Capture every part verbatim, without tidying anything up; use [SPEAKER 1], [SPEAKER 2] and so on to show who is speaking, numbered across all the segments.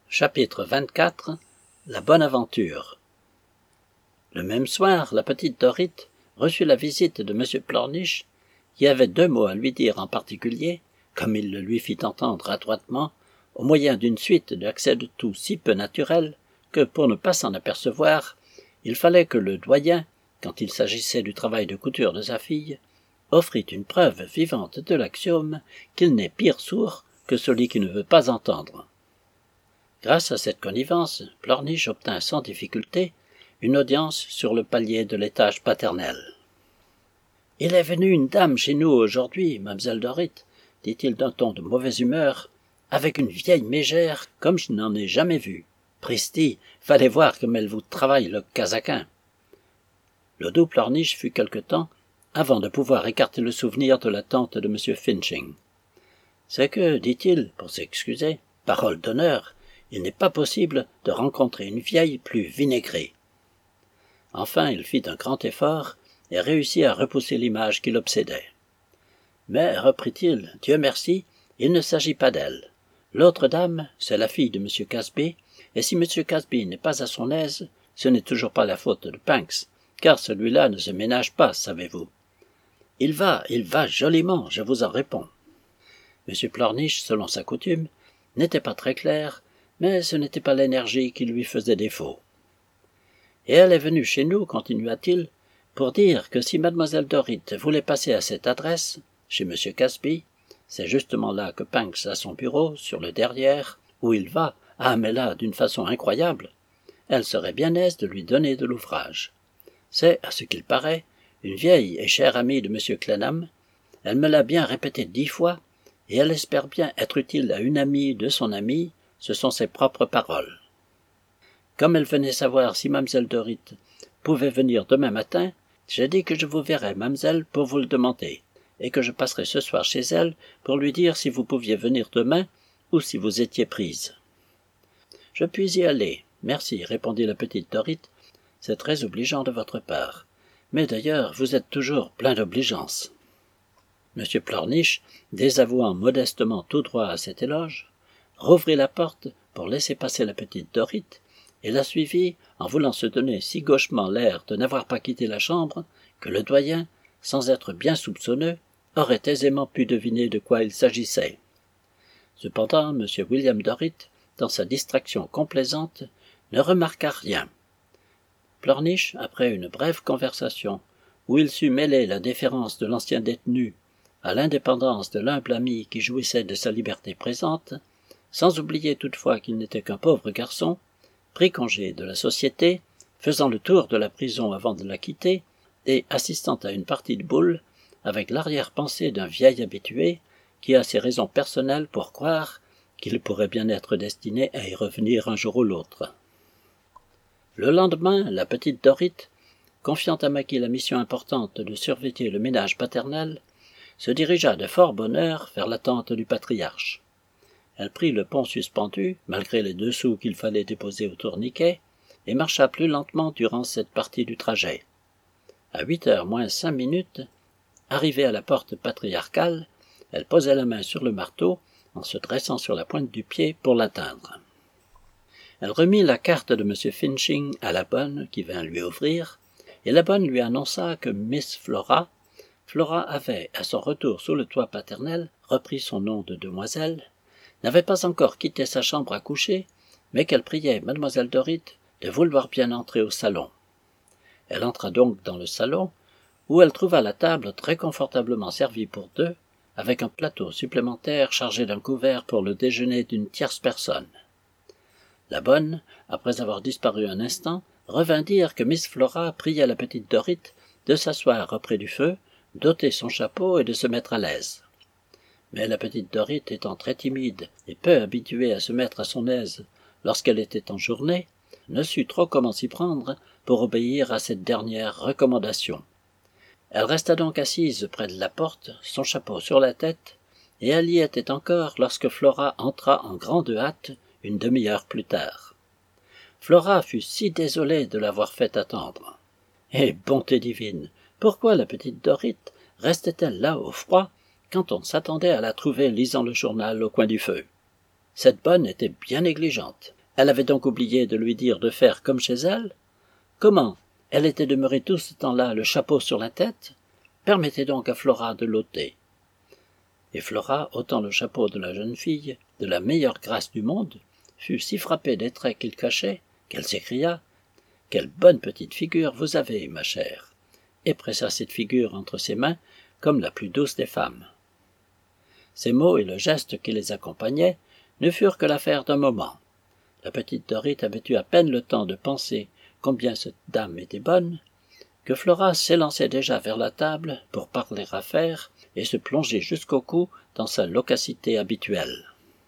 [SPEAKER 1] Chapitre vingt-quatre. La bonne aventure. Le même soir, la petite Dorrit reçut la visite de M. Plornish, qui avait deux mots à lui dire en particulier, comme il le lui fit entendre adroitement, au moyen d'une suite d'accès de toux si peu naturels que, pour ne pas s'en apercevoir, il fallait que le doyen, quand il s'agissait du travail de couture de sa fille, offrit une preuve vivante de l'axiome qu'il n'est pire sourd que celui qui ne veut pas entendre. Grâce à cette connivence, Plornish obtint sans difficulté une audience sur le palier de l'étage paternel. « Il est venu une dame chez nous aujourd'hui, mademoiselle Dorrit, dit-il d'un ton de mauvaise humeur, avec une vieille mégère comme je n'en ai jamais vu. Pristi, fallait voir comme elle vous travaille le casaquin. » Le doux Plornish fut quelque temps avant de pouvoir écarter le souvenir de la tante de M. Finching. « C'est que, dit-il, pour s'excuser, parole d'honneur, il n'est pas possible de rencontrer une vieille plus vinaigrée. » Enfin, il fit un grand effort et réussit à repousser l'image qui l'obsédait. « Mais, reprit-il, Dieu merci, il ne s'agit pas d'elle. L'autre dame, c'est la fille de M. Casby, et si M. Casby n'est pas à son aise, ce n'est toujours pas la faute de Panks, car celui-là ne se ménage pas, savez-vous. Il va, il va joliment, je vous en réponds. » M. Plornish, selon sa coutume, n'était pas très clair, mais ce n'était pas l'énergie qui lui faisait défaut. « Et elle est venue chez nous, continua-t-il, pour dire que si mademoiselle Dorrit voulait passer à cette adresse, chez M. Casby, c'est justement là que Panks a son bureau, sur le derrière, où il va, ah mais là, d'une façon incroyable, elle serait bien aise de lui donner de l'ouvrage. C'est, à ce qu'il paraît, une vieille et chère amie de M. Clennam, elle me l'a bien répété dix fois, et elle espère bien être utile à une amie de son amie, ce sont ses propres paroles. Comme elle venait savoir si mademoiselle Dorrit pouvait venir demain matin, j'ai dit que je vous verrais, mademoiselle, pour vous le demander, et que je passerai ce soir chez elle pour lui dire si vous pouviez venir demain ou si vous étiez prise. « Je puis y aller, merci, répondit la petite Dorrit, c'est très obligeant de votre part, mais d'ailleurs vous êtes toujours plein d'obligeance. » M. Plornish, désavouant modestement tout droit à cet éloge, rouvrit la porte pour laisser passer la petite Dorrit, et la suivit en voulant se donner si gauchement l'air de n'avoir pas quitté la chambre que le doyen, sans être bien soupçonneux, aurait aisément pu deviner de quoi il s'agissait. Cependant, M. William Dorrit, dans sa distraction complaisante, ne remarqua rien. Plornish, après une brève conversation, où il sut mêler la déférence de l'ancien détenu à l'indépendance de l'humble ami qui jouissait de sa liberté présente, sans oublier toutefois qu'il n'était qu'un pauvre garçon, prit congé de la société, faisant le tour de la prison avant de la quitter, et assistant à une partie de boules, avec l'arrière-pensée d'un vieil habitué, qui a ses raisons personnelles pour croire qu'il pourrait bien être destiné à y revenir un jour ou l'autre. Le lendemain, la petite Dorrit, confiant à Maggie la mission importante de surveiller le ménage paternel, se dirigea de fort bonne heure vers la tente du patriarche. Elle prit le pont suspendu, malgré les deux sous qu'il fallait déposer au tourniquet, et marcha plus lentement durant cette partie du trajet. À huit heures moins cinq minutes, arrivée à la porte patriarcale, elle posait la main sur le marteau, en se dressant sur la pointe du pied pour l'atteindre. Elle remit la carte de M. Finching à la bonne qui vint lui ouvrir, et la bonne lui annonça que Miss Flora, Flora avait, à son retour sous le toit paternel, repris son nom de demoiselle, n'avait pas encore quitté sa chambre à coucher, mais qu'elle priait mademoiselle Dorrit de vouloir bien entrer au salon. Elle entra donc dans le salon, où elle trouva la table très confortablement servie pour deux, avec un plateau supplémentaire chargé d'un couvert pour le déjeuner d'une tierce personne. La bonne, après avoir disparu un instant, revint dire que Miss Flora priait la petite Dorrit de s'asseoir auprès du feu, d'ôter son chapeau et de se mettre à l'aise. Mais la petite Dorrit, étant très timide et peu habituée à se mettre à son aise lorsqu'elle était en journée, ne sut trop comment s'y prendre pour obéir à cette dernière recommandation. Elle resta donc assise près de la porte, son chapeau sur la tête, et elle y était encore lorsque Flora entra en grande hâte une demi-heure plus tard. Flora fut si désolée de l'avoir fait attendre. Et bonté divine, pourquoi la petite Dorrit restait-elle là au froid quand on s'attendait à la trouver lisant le journal au coin du feu? Cette bonne était bien négligente. Elle avait donc oublié de lui dire de faire comme chez elle? Comment? Elle était demeurée tout ce temps-là le chapeau sur la tête? Permettez donc à Flora de l'ôter. Et Flora, ôtant le chapeau de la jeune fille, de la meilleure grâce du monde, fut si frappée des traits qu'il cachait, qu'elle s'écria « Quelle bonne petite figure vous avez, ma chère !» et pressa cette figure entre ses mains comme la plus douce des femmes. Ces mots et le geste qui les accompagnait ne furent que l'affaire d'un moment. La petite Dorrit avait eu à peine le temps de penser combien cette dame était bonne, que Flora s'élançait déjà vers la table pour parler affaires et se plonger jusqu'au cou dans sa loquacité habituelle.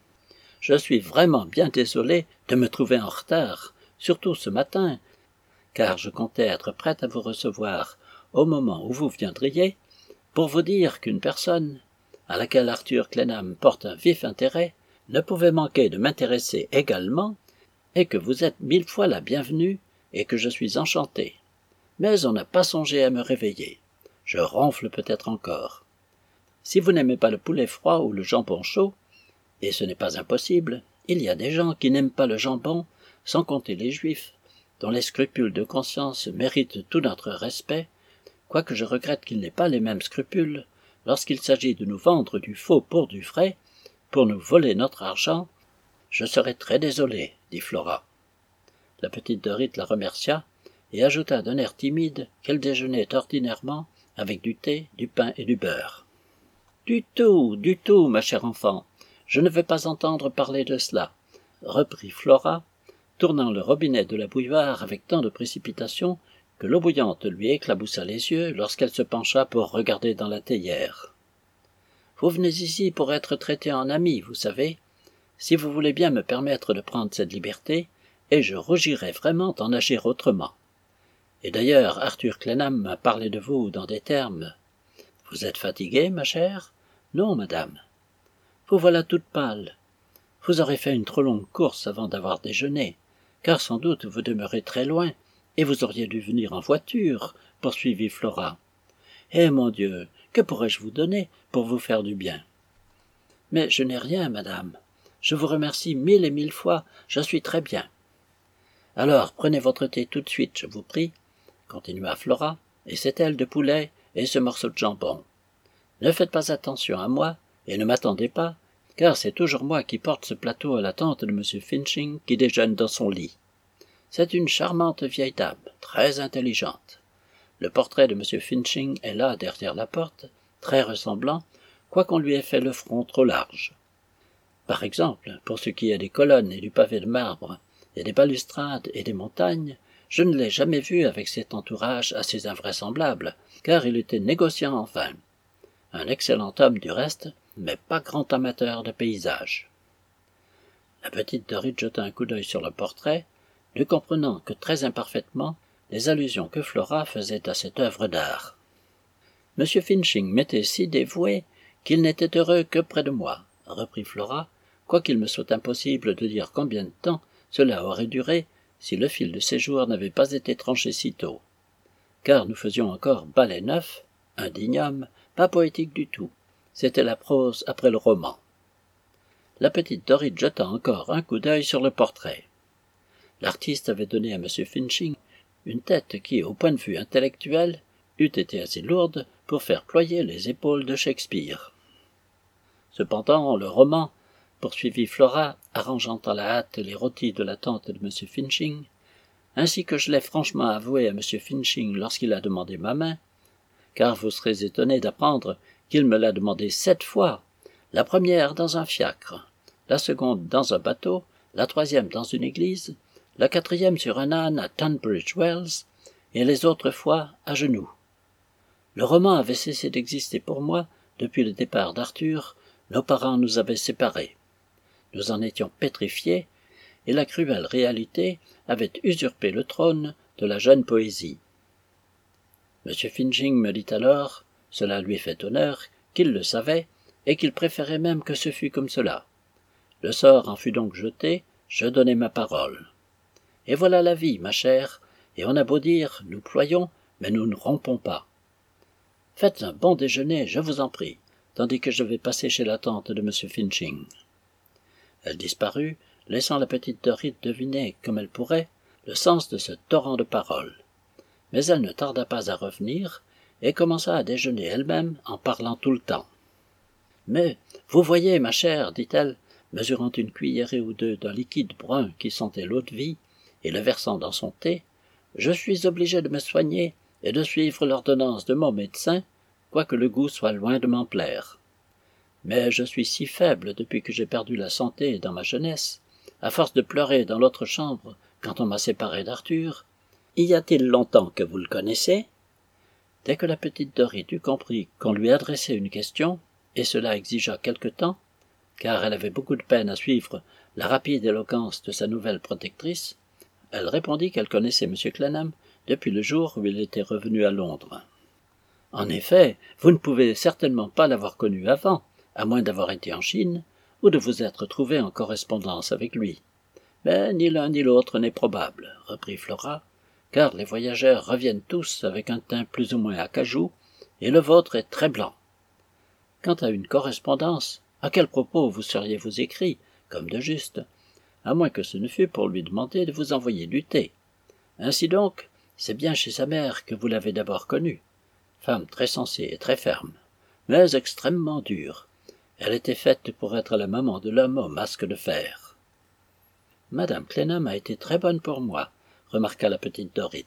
[SPEAKER 1] « Je suis vraiment bien désolé de me trouver en retard, surtout ce matin, car je comptais être prête à vous recevoir au moment où vous viendriez, pour vous dire qu'une personne, à laquelle Arthur Clennam porte un vif intérêt, ne pouvait manquer de m'intéresser également, et que vous êtes mille fois la bienvenue, et que je suis enchanté. Mais on n'a pas songé à me réveiller. Je ronfle peut-être encore. Si vous n'aimez pas le poulet froid ou le jambon chaud, et ce n'est pas impossible, il y a des gens qui n'aiment pas le jambon, sans compter les juifs, dont les scrupules de conscience méritent tout notre respect, quoique je regrette qu'ils n'aient pas les mêmes scrupules lorsqu'il s'agit de nous vendre du faux pour du vrai, pour nous voler notre argent. Je serai très désolé, dit Flora. La petite Dorrit la remercia et ajouta d'un air timide qu'elle déjeunait ordinairement avec du thé, du pain et du beurre. « Du tout, du tout, ma chère enfant, je ne veux pas entendre parler de cela, » reprit Flora, tournant le robinet de la bouilloire avec tant de précipitation que l'eau bouillante lui éclaboussa les yeux lorsqu'elle se pencha pour regarder dans la théière. « Vous venez ici pour être traité en ami, vous savez, si vous voulez bien me permettre de prendre cette liberté, et je rougirais vraiment d'en agir autrement. Et d'ailleurs, Arthur Clennam m'a parlé de vous dans des termes. Vous êtes fatiguée, ma chère? Non, madame. Vous voilà toute pâle. Vous aurez fait une trop longue course avant d'avoir déjeuné, car sans doute vous demeurez très loin, et vous auriez dû venir en voiture, poursuivit Flora. Eh, mon Dieu, que pourrais-je vous donner pour vous faire du bien? Mais je n'ai rien, madame. Je vous remercie mille et mille fois, je suis très bien. Alors, prenez votre thé tout de suite, je vous prie, continua Flora, et cette aile de poulet et ce morceau de jambon. Ne faites pas attention à moi, et ne m'attendez pas, car c'est toujours moi qui porte ce plateau à la tante de M. Finching qui déjeune dans son lit. C'est une charmante vieille dame, très intelligente. Le portrait de M. Finching est là derrière la porte, très ressemblant, quoiqu'on lui ait fait le front trop large. Par exemple, pour ce qui est des colonnes et du pavé de marbre, et des balustrades et des montagnes, je ne l'ai jamais vu avec cet entourage assez invraisemblable, car il était négociant en vin. Un excellent homme du reste, mais pas grand amateur de paysages. La petite Dorrit jeta un coup d'œil sur le portrait, ne comprenant que très imparfaitement les allusions que Flora faisait à cette œuvre d'art. M. Finching m'était si dévoué qu'il n'était heureux que près de moi, reprit Flora, quoiqu'il me soit impossible de dire combien de temps cela aurait duré si le fil de ses jours n'avait pas été tranché si tôt. Car nous faisions encore balai neuf, un digne homme, pas poétique du tout. C'était la prose après le roman. La petite Dorrit jeta encore un coup d'œil sur le portrait. L'artiste avait donné à M. Finching une tête qui, au point de vue intellectuel, eût été assez lourde pour faire ployer les épaules de Shakespeare. Cependant, le roman, poursuivit Flora, arrangeant à la hâte les rôtis de la tante de M. Finching, ainsi que je l'ai franchement avoué à M. Finching lorsqu'il a demandé ma main, car vous serez étonné d'apprendre qu'il me l'a demandé sept fois, la première dans un fiacre, la seconde dans un bateau, la troisième dans une église, la quatrième sur un âne à Tunbridge Wells, et les autres fois à genoux. Le roman avait cessé d'exister pour moi depuis le départ d'Arthur, nos parents nous avaient séparés. Nous en étions pétrifiés, et la cruelle réalité avait usurpé le trône de la jeune poésie. M. Finching me dit alors, cela lui fait honneur, qu'il le savait, et qu'il préférait même que ce fût comme cela. Le sort en fut donc jeté, je donnai ma parole. Et voilà la vie, ma chère, et on a beau dire, nous ployons, mais nous ne rompons pas. Faites un bon déjeuner, je vous en prie, tandis que je vais passer chez la tante de M. Finching. Elle disparut, laissant la petite Dorrit deviner, comme elle pourrait, le sens de ce torrent de paroles. Mais elle ne tarda pas à revenir, et commença à déjeuner elle-même en parlant tout le temps. « Mais, vous voyez, ma chère, dit-elle, mesurant une cuillerée ou deux d'un liquide brun qui sentait l'eau-de-vie, et le versant dans son thé, je suis obligée de me soigner et de suivre l'ordonnance de mon médecin, quoique le goût soit loin de m'en plaire. Mais je suis si faible depuis que j'ai perdu la santé dans ma jeunesse, à force de pleurer dans l'autre chambre quand on m'a séparé d'Arthur. Y a-t-il longtemps que vous le connaissez ?» Dès que la petite Dorrit eut compris qu'on lui adressait une question, et cela exigea quelque temps, car elle avait beaucoup de peine à suivre la rapide éloquence de sa nouvelle protectrice, elle répondit qu'elle connaissait M. Clennam depuis le jour où il était revenu à Londres. « En effet, vous ne pouvez certainement pas l'avoir connu avant, à moins d'avoir été en Chine, ou de vous être trouvé en correspondance avec lui. Mais ni l'un ni l'autre n'est probable, reprit Flora, car les voyageurs reviennent tous avec un teint plus ou moins acajou, et le vôtre est très blanc. Quant à une correspondance, à quel propos vous seriez-vous écrit, comme de juste, à moins que ce ne fût pour lui demander de vous envoyer du thé. Ainsi donc, c'est bien chez sa mère que vous l'avez d'abord connue, femme très sensée et très ferme, mais extrêmement dure. Elle était faite pour être la maman de l'homme au masque de fer. « Madame Clennam a été très bonne pour moi, » remarqua la petite Dorrit.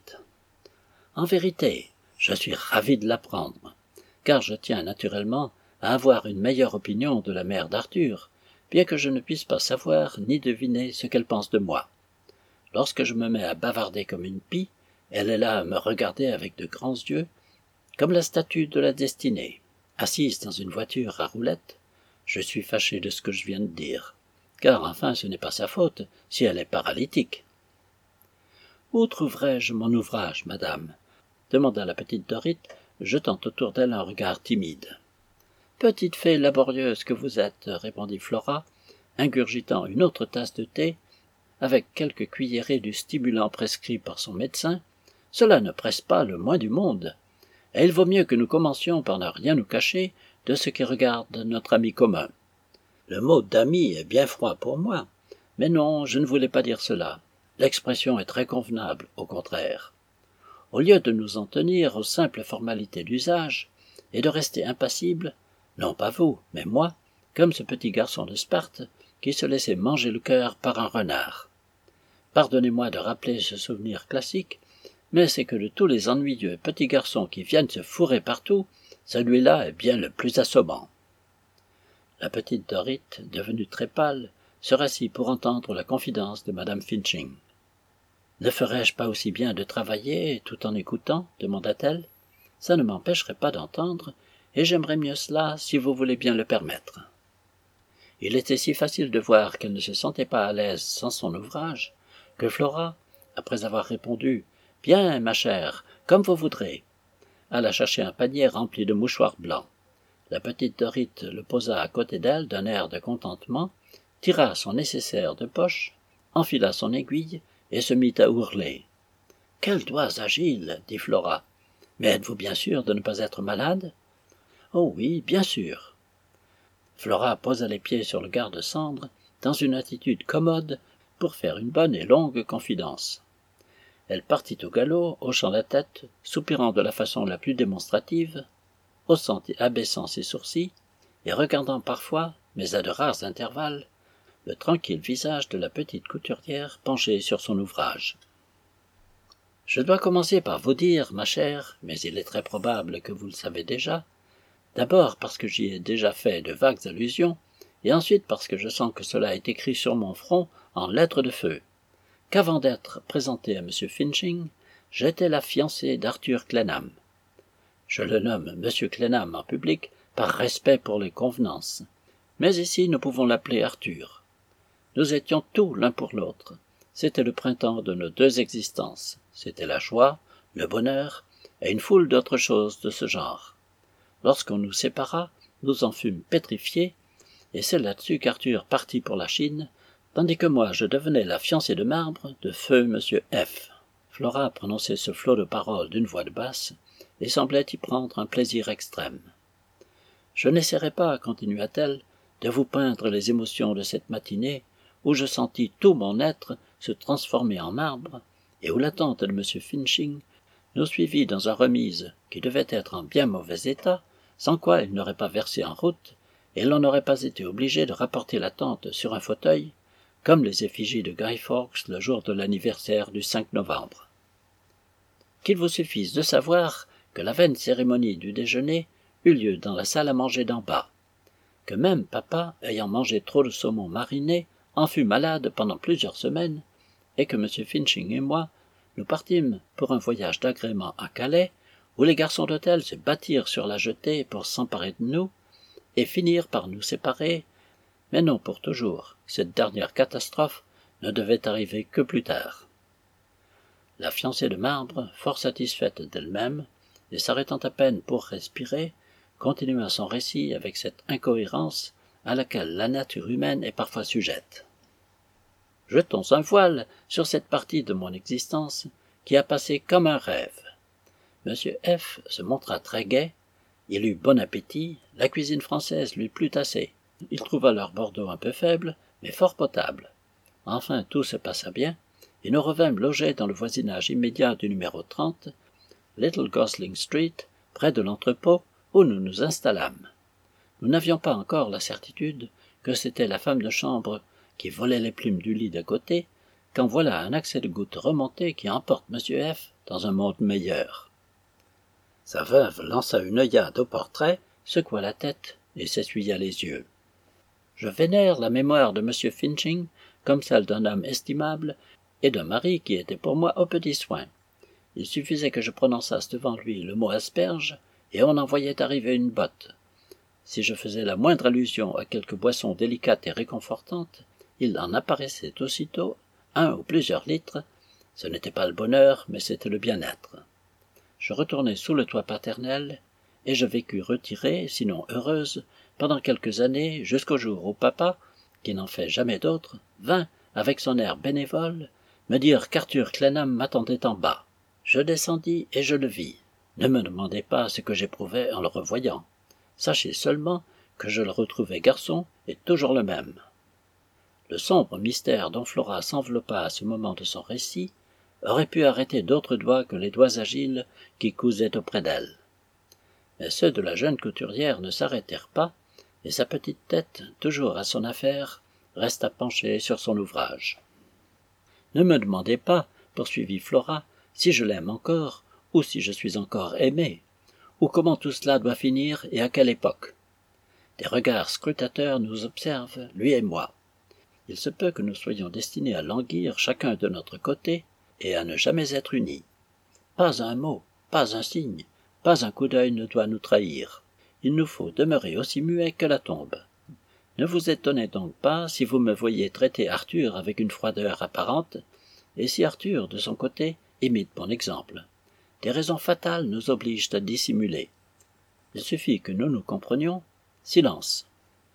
[SPEAKER 1] « En vérité, je suis ravi de l'apprendre, car je tiens naturellement à avoir une meilleure opinion de la mère d'Arthur, bien que je ne puisse pas savoir ni deviner ce qu'elle pense de moi. Lorsque je me mets à bavarder comme une pie, elle est là à me regarder avec de grands yeux, comme la statue de la destinée. Assise dans une voiture à roulettes, je suis fâché de ce que je viens de dire, car enfin ce n'est pas sa faute si elle est paralytique. »« Où trouverai-je mon ouvrage, madame ?» demanda la petite Dorrit, jetant autour d'elle un regard timide. « Petite fée laborieuse que vous êtes, » répondit Flora, ingurgitant une autre tasse de thé, avec quelques cuillerées du stimulant prescrit par son médecin, « cela ne presse pas le moins du monde. Et il vaut mieux que nous commencions par ne rien nous cacher de ce qui regarde notre ami commun. Le mot d'ami est bien froid pour moi, mais non, je ne voulais pas dire cela. L'expression est très convenable, au contraire. Au lieu de nous en tenir aux simples formalités d'usage, et de rester impassibles, non pas vous, mais moi, comme ce petit garçon de Sparte qui se laissait manger le cœur par un renard. Pardonnez-moi de rappeler ce souvenir classique, mais c'est que de tous les ennuyeux petits garçons qui viennent se fourrer partout, celui-là est bien le plus assommant. » La petite Dorrit, devenue très pâle, se rassit pour entendre la confidence de madame Finching. « Ne ferais-je pas aussi bien de travailler tout en écoutant ?» demanda-t-elle. « Ça ne m'empêcherait pas d'entendre, et j'aimerais mieux cela si vous voulez bien le permettre. » Il était si facile de voir qu'elle ne se sentait pas à l'aise sans son ouvrage, que Flora, après avoir répondu « Bien, ma chère, comme vous voudrez », alla chercher un panier rempli de mouchoirs blancs. La petite Dorrit le posa à côté d'elle d'un air de contentement, tira son nécessaire de poche, enfila son aiguille et se mit à ourler. « Quels doigts agiles !» dit Flora. « Mais êtes-vous bien sûr de ne pas être malade ?»« Oh oui, bien sûr. » Flora posa les pieds sur le garde-cendre, dans une attitude commode pour faire une bonne et longue confidence. Elle partit au galop, hochant la tête, soupirant de la façon la plus démonstrative, haussant et abaissant ses sourcils, et regardant parfois, mais à de rares intervalles, le tranquille visage de la petite couturière penchée sur son ouvrage. « Je dois commencer par vous dire, ma chère, mais il est très probable que vous le savez déjà, d'abord parce que j'y ai déjà fait de vagues allusions, et ensuite parce que je sens que cela est écrit sur mon front en lettres de feu, qu'avant d'être présenté à M. Finching, j'étais la fiancée d'Arthur Clennam. Je le nomme M. Clennam en public par respect pour les convenances, mais ici nous pouvons l'appeler Arthur. Nous étions tout l'un pour l'autre. C'était le printemps de nos deux existences. C'était la joie, le bonheur et une foule d'autres choses de ce genre. Lorsqu'on nous sépara, nous en fûmes pétrifiés, et c'est là-dessus qu'Arthur partit pour la Chine, tandis que moi je devenais la fiancée de marbre de feu M. F. Flora prononçait ce flot de paroles d'une voix de basse, et semblait y prendre un plaisir extrême. Je n'essaierai pas, continua-t-elle, de vous peindre les émotions de cette matinée, où je sentis tout mon être se transformer en marbre, et où la tante de M. Finching nous suivit dans une remise qui devait être en bien mauvais état, sans quoi elle n'aurait pas versé en route, et l'on n'aurait pas été obligé de rapporter la tente sur un fauteuil, comme les effigies de Guy Fawkes le jour de l'anniversaire du cinq novembre. Qu'il vous suffise de savoir que la vaine cérémonie du déjeuner eut lieu dans la salle à manger d'en bas, que même papa, ayant mangé trop de saumon mariné, en fut malade pendant plusieurs semaines, et que M. Finching et moi, nous partîmes pour un voyage d'agrément à Calais, où les garçons d'hôtel se battirent sur la jetée pour s'emparer de nous, et finirent par nous séparer, mais non pour toujours. Cette dernière catastrophe ne devait arriver que plus tard. La fiancée de Marbre, fort satisfaite d'elle-même, et s'arrêtant à peine pour respirer, continua son récit avec cette incohérence à laquelle la nature humaine est parfois sujette. Jetons un voile sur cette partie de mon existence qui a passé comme un rêve. Monsieur F. se montra très gai, il eut bon appétit, la cuisine française lui plut assez. Il trouva leur Bordeaux un peu faible, mais fort potable. Enfin, tout se passa bien, et nous revînmes loger dans le voisinage immédiat du numéro trente, Little Gosling Street, près de l'entrepôt, où nous nous installâmes. Nous n'avions pas encore la certitude que c'était la femme de chambre qui volait les plumes du lit d'à côté, quand voilà un accès de goutte remonté qui emporte M. F. dans un monde meilleur. Sa veuve lança une œillade au portrait, secoua la tête et s'essuya les yeux. Je vénère la mémoire de M. Finching comme celle d'un homme estimable et d'un mari qui était pour moi au petit soin. Il suffisait que je prononçasse devant lui le mot asperge, et on en voyait arriver une botte. Si je faisais la moindre allusion à quelque boisson délicate et réconfortante, il en apparaissait aussitôt un ou plusieurs litres. Ce n'était pas le bonheur, mais c'était le bien-être. Je retournai sous le toit paternel, et je vécus retirée, sinon heureuse, pendant quelques années, jusqu'au jour où papa, qui n'en fait jamais d'autre, vint, avec son air bénévole, me dire qu'Arthur Clennam m'attendait en bas. Je descendis et je le vis. Ne me demandez pas ce que j'éprouvais en le revoyant. Sachez seulement que je le retrouvai garçon et toujours le même. Le sombre mystère dont Flora s'enveloppa à ce moment de son récit aurait pu arrêter d'autres doigts que les doigts agiles qui cousaient auprès d'elle. Mais ceux de la jeune couturière ne s'arrêtèrent pas, et sa petite tête, toujours à son affaire, resta penchée sur son ouvrage. « Ne me demandez pas, poursuivit Flora, si je l'aime encore, ou si je suis encore aimée, ou comment tout cela doit finir et à quelle époque. Des regards scrutateurs nous observent, lui et moi. Il se peut que nous soyons destinés à languir chacun de notre côté et à ne jamais être unis. Pas un mot, pas un signe, pas un coup d'œil ne doit nous trahir. Il nous faut demeurer aussi muets que la tombe. Ne vous étonnez donc pas si vous me voyez traiter Arthur avec une froideur apparente, et si Arthur, de son côté, imite mon exemple. Des raisons fatales nous obligent à dissimuler. Il suffit que nous nous comprenions. Silence.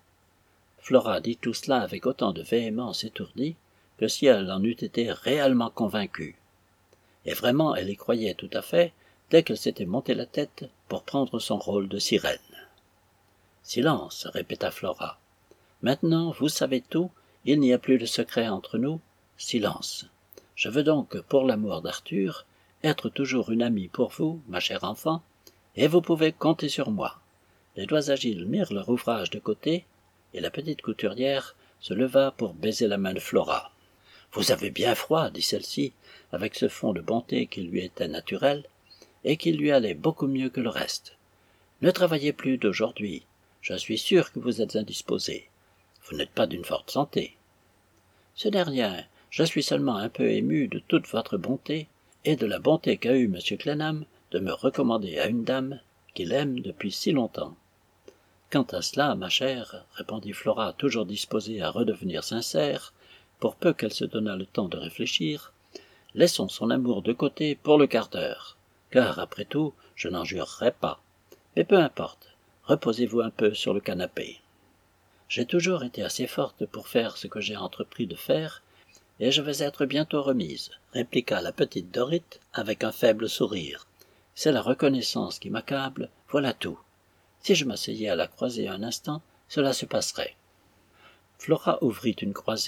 [SPEAKER 1] Flora dit tout cela avec autant de véhémence étourdie que si elle en eût été réellement convaincue. Et vraiment elle y croyait tout à fait dès qu'elle s'était monté la tête pour prendre son rôle de sirène. Silence, répéta Flora. Maintenant, vous savez tout, il n'y a plus de secret entre nous. Silence. Je veux donc, pour l'amour d'Arthur, être toujours une amie pour vous, ma chère enfant, et vous pouvez compter sur moi. Les doigts agiles mirent leur ouvrage de côté, et la petite couturière se leva pour baiser la main de Flora. « Vous avez bien froid, dit celle-ci, avec ce fond de bonté qui lui était naturel, et qui lui allait beaucoup mieux que le reste. Ne travaillez plus d'aujourd'hui, je suis sûr que vous êtes indisposé. Vous n'êtes pas d'une forte santé. Ce n'est rien, je suis seulement un peu ému de toute votre bonté, et de la bonté qu'a eue M. Clennam de me recommander à une dame qu'il aime depuis si longtemps. Quant à cela, ma chère, répondit Flora, toujours disposée à redevenir sincère, pour peu qu'elle se donnât le temps de réfléchir, laissons son amour de côté pour le quart d'heure, car, après tout, je n'en jurerai pas. Mais peu importe, reposez-vous un peu sur le canapé. J'ai toujours été assez forte pour faire ce que j'ai entrepris de faire, et je vais être bientôt remise, répliqua la petite Dorrit avec un faible sourire. C'est la reconnaissance qui m'accable, voilà tout. Si je m'asseyais à la croisée un instant, cela se passerait. Flora ouvrit une croisée,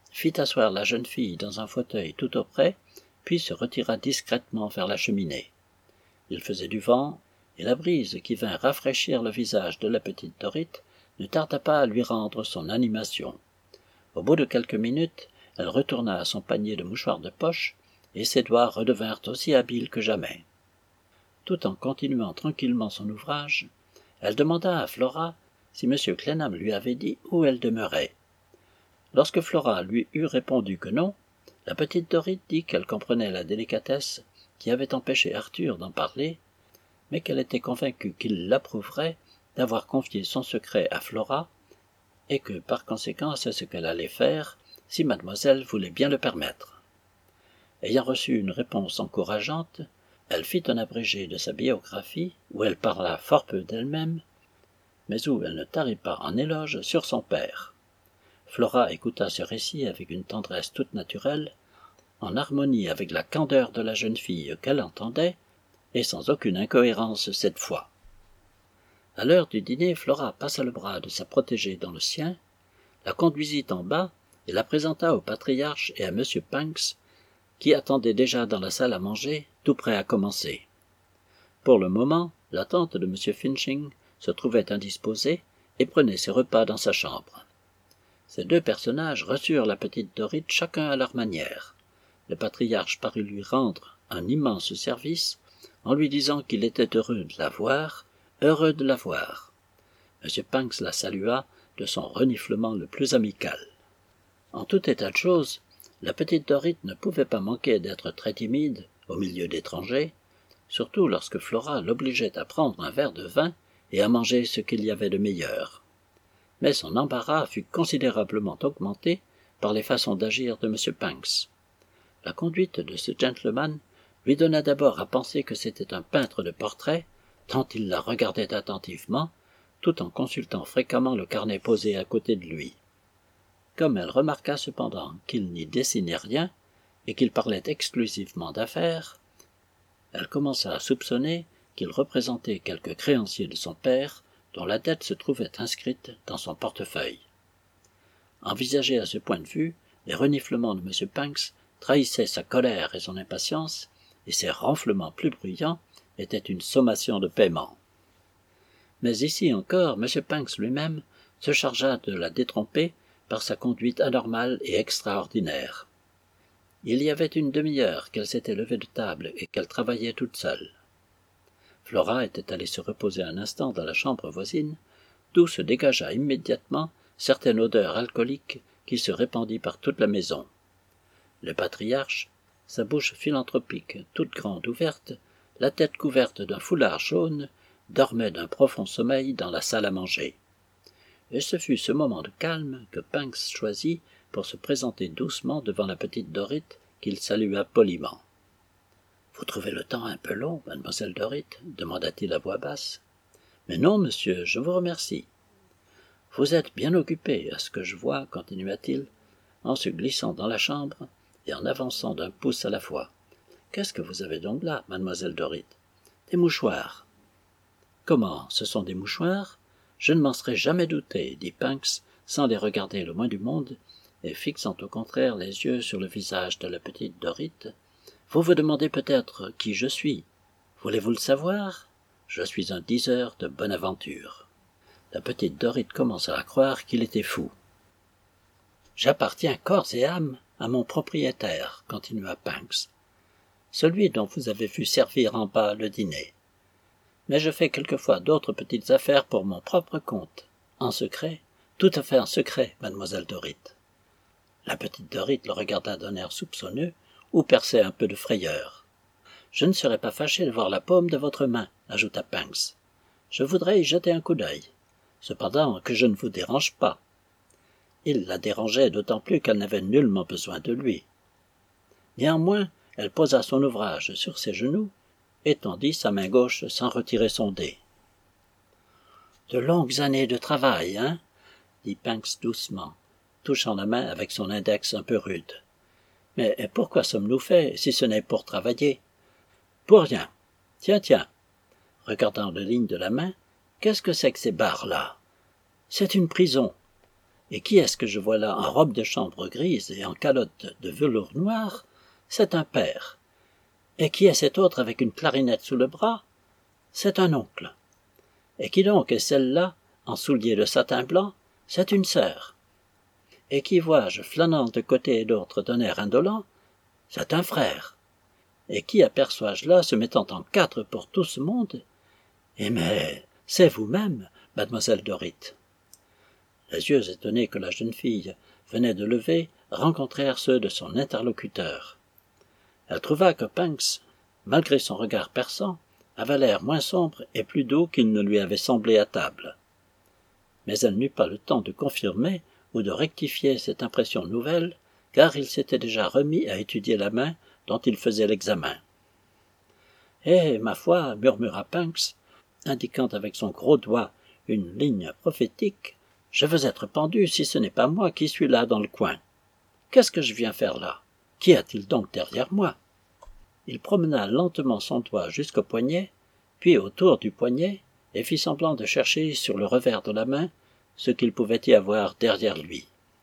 [SPEAKER 1] fit asseoir la jeune fille dans un fauteuil tout auprès, puis se retira discrètement vers la cheminée. Il faisait du vent, et la brise qui vint rafraîchir le visage de la petite Dorrit ne tarda pas à lui rendre son animation. Au bout de quelques minutes, elle retourna à son panier de mouchoirs de poche, et ses doigts redevinrent aussi habiles que jamais. Tout en continuant tranquillement son ouvrage, elle demanda à Flora si M. Clennam lui avait dit où elle demeurait. Lorsque Flora lui eut répondu que non, la petite Dorrit dit qu'elle comprenait la délicatesse qui avait empêché Arthur d'en parler, mais qu'elle était convaincue qu'il l'approuverait d'avoir confié son secret à Flora, et que par conséquent c'est ce qu'elle allait faire si mademoiselle voulait bien le permettre. Ayant reçu une réponse encourageante, elle fit un abrégé de sa biographie où elle parla fort peu d'elle-même, mais où elle ne tarit pas en éloge sur son père. Flora écouta ce récit avec une tendresse toute naturelle, en harmonie avec la candeur de la jeune fille qu'elle entendait, et sans aucune incohérence cette fois. À l'heure du dîner, Flora passa le bras de sa protégée dans le sien, la conduisit en bas et la présenta au patriarche et à M. Panks, qui attendait déjà dans la salle à manger, tout prêt à commencer. Pour le moment, la tante de M. Finching se trouvait indisposée et prenait ses repas dans sa chambre. Ces deux personnages reçurent la petite Dorrit chacun à leur manière. Le patriarche parut lui rendre un immense service en lui disant qu'il était heureux de la voir, heureux de la voir. M. Panks la salua de son reniflement le plus amical. En tout état de choses, la petite Dorrit ne pouvait pas manquer d'être très timide au milieu d'étrangers, surtout lorsque Flora l'obligeait à prendre un verre de vin et à manger ce qu'il y avait de meilleur. Mais son embarras fut considérablement augmenté par les façons d'agir de M. Panks. La conduite de ce gentleman lui donna d'abord à penser que c'était un peintre de portraits, tant il la regardait attentivement, tout en consultant fréquemment le carnet posé à côté de lui. Comme elle remarqua cependant qu'il n'y dessinait rien, et qu'il parlait exclusivement d'affaires, elle commença à soupçonner qu'il représentait quelque créancier de son père, dont la dette se trouvait inscrite dans son portefeuille. Envisagé à ce point de vue, les reniflements de M. Panks trahissaient sa colère et son impatience, et ses ronflements plus bruyants étaient une sommation de paiement. Mais ici encore, M. Panks lui-même se chargea de la détromper par sa conduite anormale et extraordinaire. Il y avait une demi-heure qu'elle s'était levée de table et qu'elle travaillait toute seule. Flora était allée se reposer un instant dans la chambre voisine, d'où se dégagea immédiatement certaine odeur alcoolique qui se répandit par toute la maison. Le patriarche, sa bouche philanthropique toute grande ouverte, la tête couverte d'un foulard jaune, dormait d'un profond sommeil dans la salle à manger. Et ce fut ce moment de calme que Panks choisit pour se présenter doucement devant la petite Dorrit, qu'il salua poliment. « Vous trouvez le temps un peu long, mademoiselle Dorrit ?» demanda-t-il à voix basse. « Mais non, monsieur, je vous remercie. »« Vous êtes bien occupée, à ce que je vois, » continua-t-il, en se glissant dans la chambre et en avançant d'un pouce à la fois. « Qu'est-ce que vous avez donc là, mademoiselle Dorrit ? »« Des mouchoirs. »« Comment, ce sont des mouchoirs ? Je ne m'en serais jamais douté, » dit Panks, sans les regarder le moins du monde, et fixant au contraire les yeux sur le visage de la petite Dorrit. « Vous vous demandez peut-être qui je suis. Voulez-vous le savoir ? Je suis un diseur de bonne aventure. » La petite Dorrit commença à croire qu'il était fou. « J'appartiens corps et âme à mon propriétaire, » continua Panks, « celui dont vous avez vu servir en bas le dîner. Mais je fais quelquefois d'autres petites affaires pour mon propre compte, en secret, tout à fait en secret, mademoiselle Dorrit. » La petite Dorrit le regarda d'un air soupçonneux, où perçait un peu de frayeur. « Je ne serais pas fâché de voir la paume de votre main, » ajouta Panks. « Je voudrais y jeter un coup d'œil. Cependant que je ne vous dérange pas. » Il la dérangeait d'autant plus qu'elle n'avait nullement besoin de lui. Néanmoins, elle posa son ouvrage sur ses genoux et tendit sa main gauche sans retirer son dé. « De longues années de travail, hein ?» dit Panks doucement, touchant la main avec son index un peu rude. « Mais pourquoi sommes-nous faits, si ce n'est pour travailler ? » ?»« Pour rien. Tiens, tiens. » Regardant la ligne de la main, « qu'est-ce que c'est que ces barres-là ? » »« C'est une prison. » Et qui est-ce que je vois là en robe de chambre grise et en calotte de velours noir? C'est un père. Et qui est cet autre avec une clarinette sous le bras? C'est un oncle. Et qui donc est celle-là, en souliers de satin blanc? C'est une sœur. Et qui vois-je flânant de côté et d'autre d'un air indolent? C'est un frère. Et qui aperçois-je là se mettant en quatre pour tout ce monde? Eh mais, c'est vous-même, mademoiselle Dorrit. Les yeux étonnés que la jeune fille venait de lever rencontrèrent ceux de son interlocuteur. Elle trouva que Punks, malgré son regard perçant, avait l'air moins sombre et plus doux qu'il ne lui avait semblé à table. Mais elle n'eut pas le temps de confirmer ou de rectifier cette impression nouvelle, car il s'était déjà remis à étudier la main dont il faisait l'examen. « Eh, ma foi, murmura Punks, indiquant avec son gros doigt une ligne prophétique, « je veux être pendu si ce n'est pas moi qui suis là dans le coin. Qu'est-ce que je viens faire là? Qu'y a-t-il donc derrière moi ?» Il promena lentement son doigt jusqu'au poignet, puis autour du poignet, et fit semblant de chercher sur le revers de la main ce qu'il pouvait y avoir derrière lui.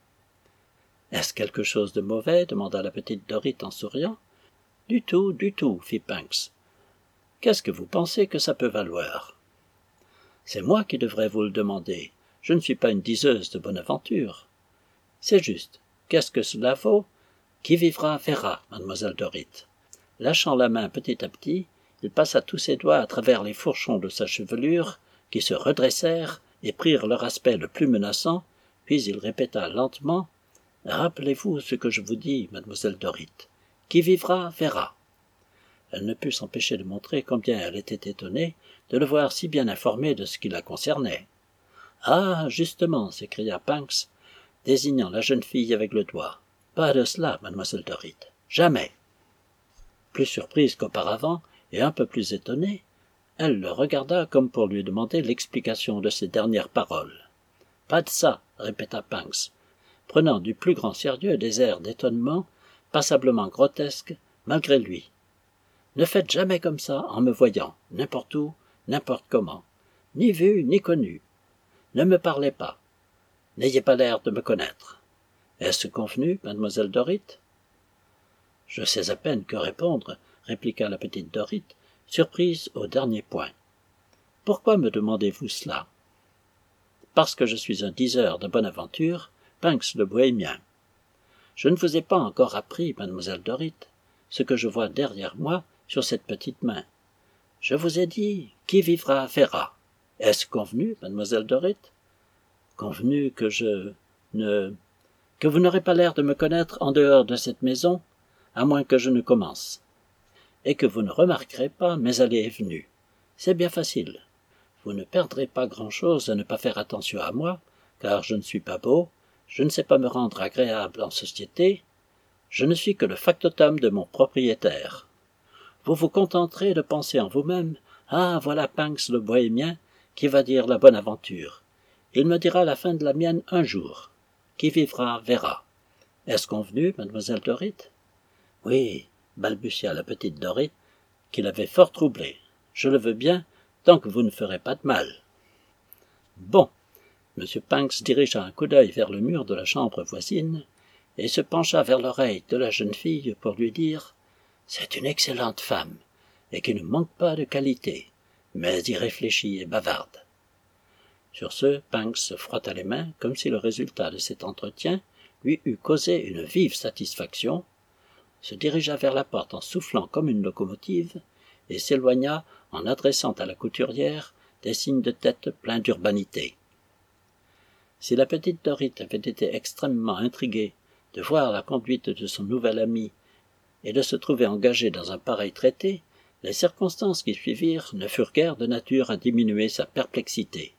[SPEAKER 1] « Est-ce quelque chose de mauvais? Demanda la petite Dorrit en souriant. « Du tout, du tout, fit Punks. Qu'est-ce que vous pensez que ça peut valoir? C'est moi qui devrais vous le demander. Je ne suis pas une diseuse de bonne aventure. C'est juste. Qu'est-ce que cela vaut? Qui vivra verra, mademoiselle Dorrit. » Lâchant la main petit à petit, il passa tous ses doigts à travers les fourchons de sa chevelure, qui se redressèrent et prirent leur aspect le plus menaçant, puis il répéta lentement « Rappelez-vous ce que je vous dis, mademoiselle Dorrit. Qui vivra verra. » Elle ne put s'empêcher de montrer combien elle était étonnée de le voir si bien informé de ce qui la concernait. « Ah, justement, s'écria Punks, désignant la jeune fille avec le doigt. « Pas de cela, mademoiselle Dorrit. Jamais. » Plus surprise qu'auparavant, et un peu plus étonnée, elle le regarda comme pour lui demander l'explication de ses dernières paroles. « Pas de ça, » répéta Punks, prenant du plus grand sérieux des airs d'étonnement, passablement grotesques, malgré lui. « Ne faites jamais comme ça en me voyant, n'importe où, n'importe comment, ni vu, ni connu. Ne me parlez pas. N'ayez pas l'air de me connaître. Est-ce convenu, mademoiselle Dorrit? » « Je sais à peine que répondre, » répliqua la petite Dorrit, surprise au dernier point. « Pourquoi me demandez-vous cela? »« Parce que je suis un diseur de bonne aventure, Punks le bohémien. Je ne vous ai pas encore appris, mademoiselle Dorrit, ce que je vois derrière moi sur cette petite main. Je vous ai dit, qui vivra verra. Est-ce convenu, mademoiselle Dorrit? Convenu que je ne... que vous n'aurez pas l'air de me connaître en dehors de cette maison, à moins que je ne commence, et que vous ne remarquerez pas mes allées et venues. C'est bien facile. Vous ne perdrez pas grand-chose à ne pas faire attention à moi, car je ne suis pas beau, je ne sais pas me rendre agréable en société, je ne suis que le factotum de mon propriétaire. Vous vous contenterez de penser en vous-même, « Ah, voilà Punks le bohémien, qui va dire la bonne aventure. Il me dira la fin de la mienne un jour. Qui vivra verra. Est-ce convenu, mademoiselle Dorrit? » « Oui, » balbutia la petite Dorrit, qui l'avait fort troublée. « Je le veux bien, tant que vous ne ferez pas de mal. » Bon, M. Punks dirigea un coup d'œil vers le mur de la chambre voisine et se pencha vers l'oreille de la jeune fille pour lui dire « C'est une excellente femme, et qui ne manque pas de qualité, mais irréfléchie et bavarde. » Sur ce, Punks se frotta les mains comme si le résultat de cet entretien lui eût causé une vive satisfaction, se dirigea vers la porte en soufflant comme une locomotive, et s'éloigna en adressant à la couturière des signes de tête pleins d'urbanité. Si la petite Dorrit avait été extrêmement intriguée de voir la conduite de son nouvel ami et de se trouver engagée dans un pareil traité, les circonstances qui suivirent ne furent guère de nature à diminuer sa perplexité.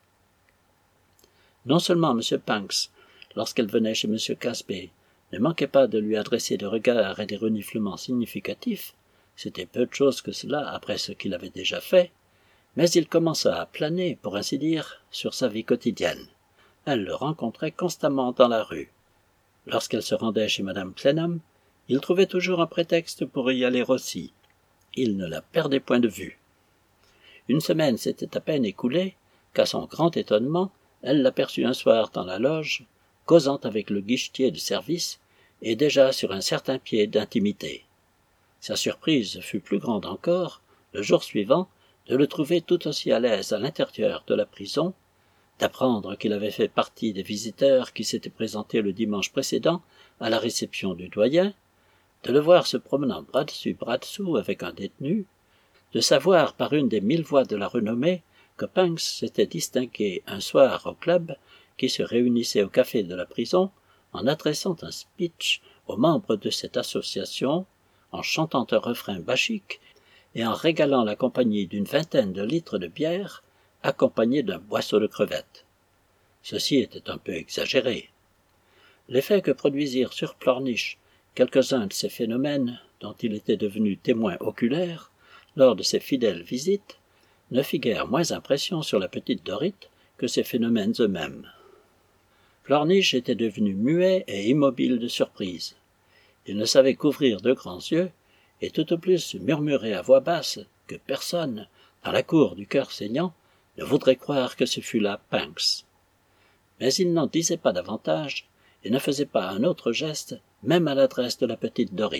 [SPEAKER 1] Non seulement M. Punks, lorsqu'elle venait chez M. Casby, ne manquait pas de lui adresser des regards et des reniflements significatifs, c'était peu de chose que cela après ce qu'il avait déjà fait, mais il commença à planer, pour ainsi dire, sur sa vie quotidienne. Elle le rencontrait constamment dans la rue. Lorsqu'elle se rendait chez Madame Clennam, il trouvait toujours un prétexte pour y aller aussi. Il ne la perdait point de vue. Une semaine s'était à peine écoulée, qu'à son grand étonnement, elle l'aperçut un soir dans la loge, causant avec le guichetier de service, et déjà sur un certain pied d'intimité. Sa surprise fut plus grande encore, le jour suivant, de le trouver tout aussi à l'aise à l'intérieur de la prison, d'apprendre qu'il avait fait partie des visiteurs qui s'étaient présentés le dimanche précédent à la réception du doyen, de le voir se promenant bras dessus bras dessous avec un détenu, de savoir par une des mille voix de la renommée que Punks s'était distingué un soir au club qui se réunissait au café de la prison en adressant un speech aux membres de cette association, en chantant un refrain bachique et en régalant la compagnie d'une vingtaine de litres de bière, accompagné d'un boisseau de crevettes. Ceci était un peu exagéré. L'effet que produisirent sur Plornish quelques-uns de ces phénomènes dont il était devenu témoin oculaire lors de ses fidèles visites ne fit guère moins impression sur la petite Dorrit que ces phénomènes eux-mêmes. Plornish était devenu muet et immobile de surprise. Il ne savait qu'ouvrir de grands yeux et tout au plus murmurer à voix basse que personne, dans la cour du cœur saignant, ne voudrait croire que ce fût là Punks. Mais il n'en disait pas davantage et ne faisait pas un autre geste, même à l'adresse de la petite Dorrit.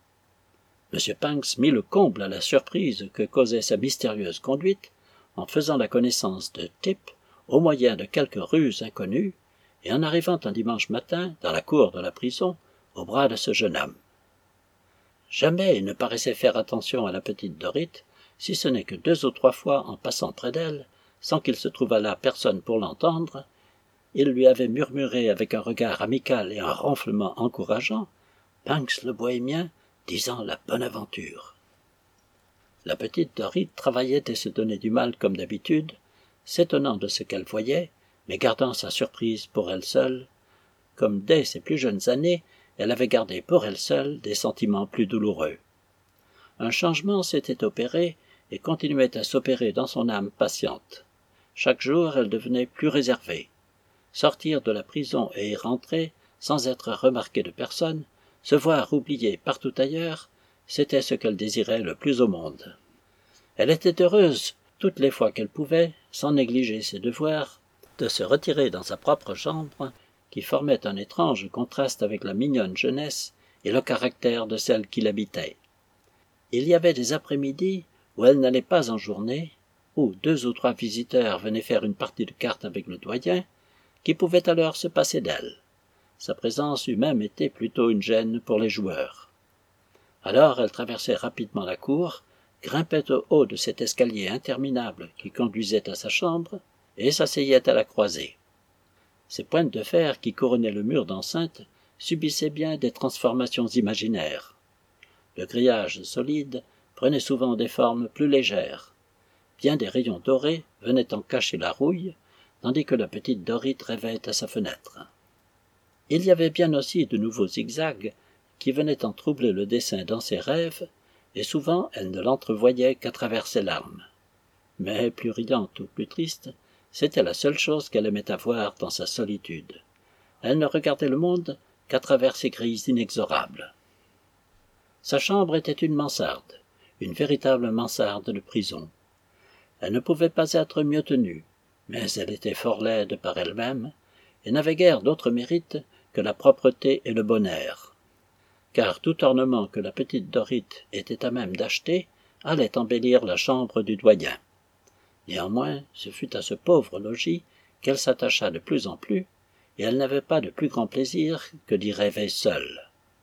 [SPEAKER 1] M. Punks mit le comble à la surprise que causait sa mystérieuse conduite en faisant la connaissance de Tip au moyen de quelques ruses inconnues et en arrivant un dimanche matin dans la cour de la prison au bras de ce jeune homme. Jamais il ne paraissait faire attention à la petite Dorrit, si ce n'est que deux ou trois fois en passant près d'elle, sans qu'il se trouvât là personne pour l'entendre, il lui avait murmuré avec un regard amical et un ronflement encourageant « Punks le bohémien, disant la bonne aventure ». La petite Dorrit travaillait et se donnait du mal comme d'habitude, s'étonnant de ce qu'elle voyait, mais gardant sa surprise pour elle seule, comme dès ses plus jeunes années, elle avait gardé pour elle seule des sentiments plus douloureux. Un changement s'était opéré et continuait à s'opérer dans son âme patiente. Chaque jour, elle devenait plus réservée. Sortir de la prison et y rentrer, sans être remarquée de personne, se voir oubliée partout ailleurs, c'était ce qu'elle désirait le plus au monde. Elle était heureuse, toutes les fois qu'elle pouvait, sans négliger ses devoirs, de se retirer dans sa propre chambre, qui formait un étrange contraste avec la mignonne jeunesse et le caractère de celle qui l'habitait. Il y avait des après-midi où elle n'allait pas en journée, où deux ou trois visiteurs venaient faire une partie de cartes avec le doyen, qui pouvaient alors se passer d'elle. Sa présence eût même été plutôt une gêne pour les joueurs. Alors elle traversait rapidement la cour, grimpait au haut de cet escalier interminable qui conduisait à sa chambre, et s'asseyait à la croisée. Ces pointes de fer qui couronnaient le mur d'enceinte subissaient bien des transformations imaginaires. Le grillage solide prenait souvent des formes plus légères. Bien des rayons dorés venaient en cacher la rouille, tandis que la petite Dorrit rêvait à sa fenêtre. Il y avait bien aussi de nouveaux zigzags qui venaient en troubler le dessin dans ses rêves, et souvent elle ne l'entrevoyait qu'à travers ses larmes. Mais plus riante ou plus triste, c'était la seule chose qu'elle aimait avoir dans sa solitude. Elle ne regardait le monde qu'à travers ses grilles inexorables. Sa chambre était une mansarde, une véritable mansarde de prison. Elle ne pouvait pas être mieux tenue, mais elle était fort laide par elle-même, et n'avait guère d'autre mérite que la propreté et le bon air. Car tout ornement que la petite Dorrit était à même d'acheter allait embellir la chambre du doyen. Néanmoins, ce fut à ce pauvre logis qu'elle s'attacha de plus en plus, et elle n'avait pas de plus grand plaisir que d'y rêver seule.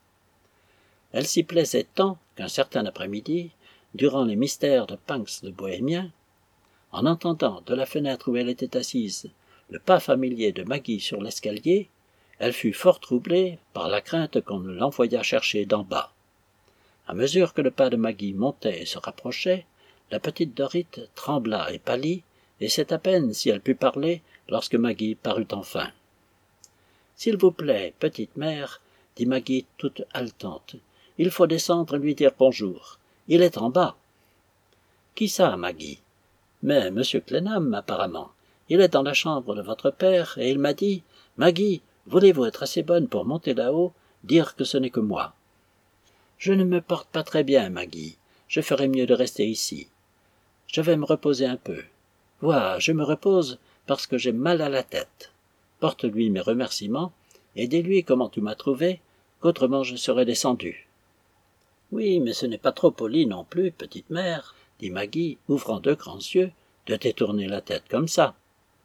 [SPEAKER 1] Elle s'y plaisait tant qu'un certain après-midi, durant les mystères de Punks le bohémien, en entendant de la fenêtre où elle était assise le pas familier de Maggie sur l'escalier, elle fut fort troublée par la crainte qu'on ne l'envoyât chercher d'en bas. À mesure que le pas de Maggie montait et se rapprochait, la petite Dorrit trembla et pâlit, et c'est à peine si elle put parler lorsque Maggie parut enfin. « S'il vous plaît, petite mère, dit Maggie toute haletante, il faut descendre lui dire bonjour. Il est en bas. »« Qui ça, Maggie ?»« Mais monsieur Clennam, apparemment. Il est dans la chambre de votre père, et il m'a dit, « Maggie, voulez-vous être assez bonne pour monter là-haut, dire que ce n'est que moi ?»« Je ne me porte pas très bien, Maggie. Je ferais mieux de rester ici. Je vais me reposer un peu. Vois, je me repose parce que j'ai mal à la tête. Porte-lui mes remerciements, et dis-lui comment tu m'as trouvé, qu'autrement je serais descendu. »« Oui, mais ce n'est pas trop poli non plus, petite mère, » dit Maggie, ouvrant deux grands yeux, « de détourner la tête comme ça. »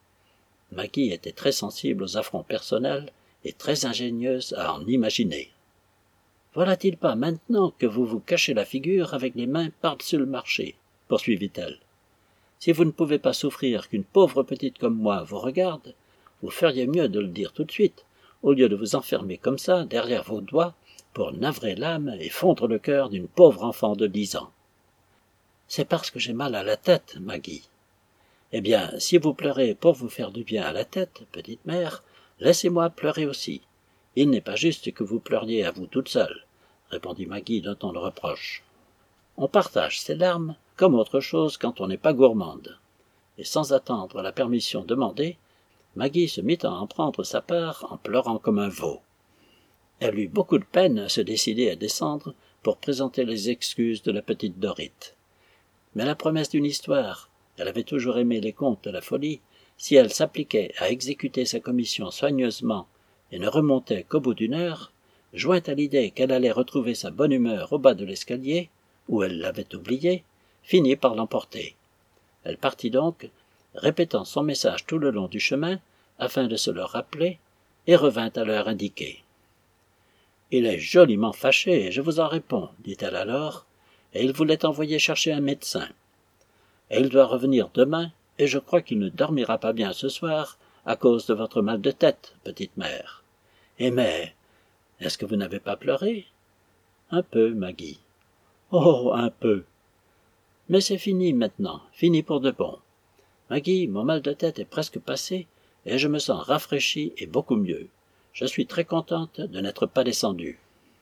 [SPEAKER 1] Maggie était très sensible aux affronts personnels et très ingénieuse à en imaginer. « Voilà-t-il pas maintenant que vous vous cachez la figure avec les mains par-dessus le marché, poursuivit-elle. Si vous ne pouvez pas souffrir qu'une pauvre petite comme moi vous regarde, vous feriez mieux de le dire tout de suite, au lieu de vous enfermer comme ça derrière vos doigts pour navrer l'âme et fondre le cœur d'une pauvre enfant de dix ans. C'est parce que j'ai mal à la tête, Maggie. Eh bien, si vous pleurez pour vous faire du bien à la tête, petite mère, laissez-moi pleurer aussi. Il n'est pas juste que vous pleuriez à vous toute seule, répondit Maggie d'un ton de reproche. On partage ses larmes comme autre chose quand on n'est pas gourmande. Et sans attendre la permission demandée, Maggie se mit à en prendre sa part en pleurant comme un veau. Elle eut beaucoup de peine à se décider à descendre pour présenter les excuses de la petite Dorrit. Mais la promesse d'une histoire, elle avait toujours aimé les contes de la folie, si elle s'appliquait à exécuter sa commission soigneusement et ne remontait qu'au bout d'une heure, jointe à l'idée qu'elle allait retrouver sa bonne humeur au bas de l'escalier, où elle l'avait oubliée, finit par l'emporter. Elle partit donc, répétant son message tout le long du chemin, afin de se le rappeler, et revint à l'heure indiquée. « Il est joliment fâché, je vous en réponds, dit-elle alors, et il voulait envoyer chercher un médecin. Et il doit revenir demain, et je crois qu'il ne dormira pas bien ce soir, à cause de votre mal de tête, petite mère. Et mais, est-ce que vous n'avez pas pleuré? »« Un peu, Maggie. »« Oh, un peu. Mais c'est fini maintenant, fini pour de bon. Maggie, mon mal de tête est presque passé, et je me sens rafraîchie et beaucoup mieux. Je suis très contente de n'être pas descendue. »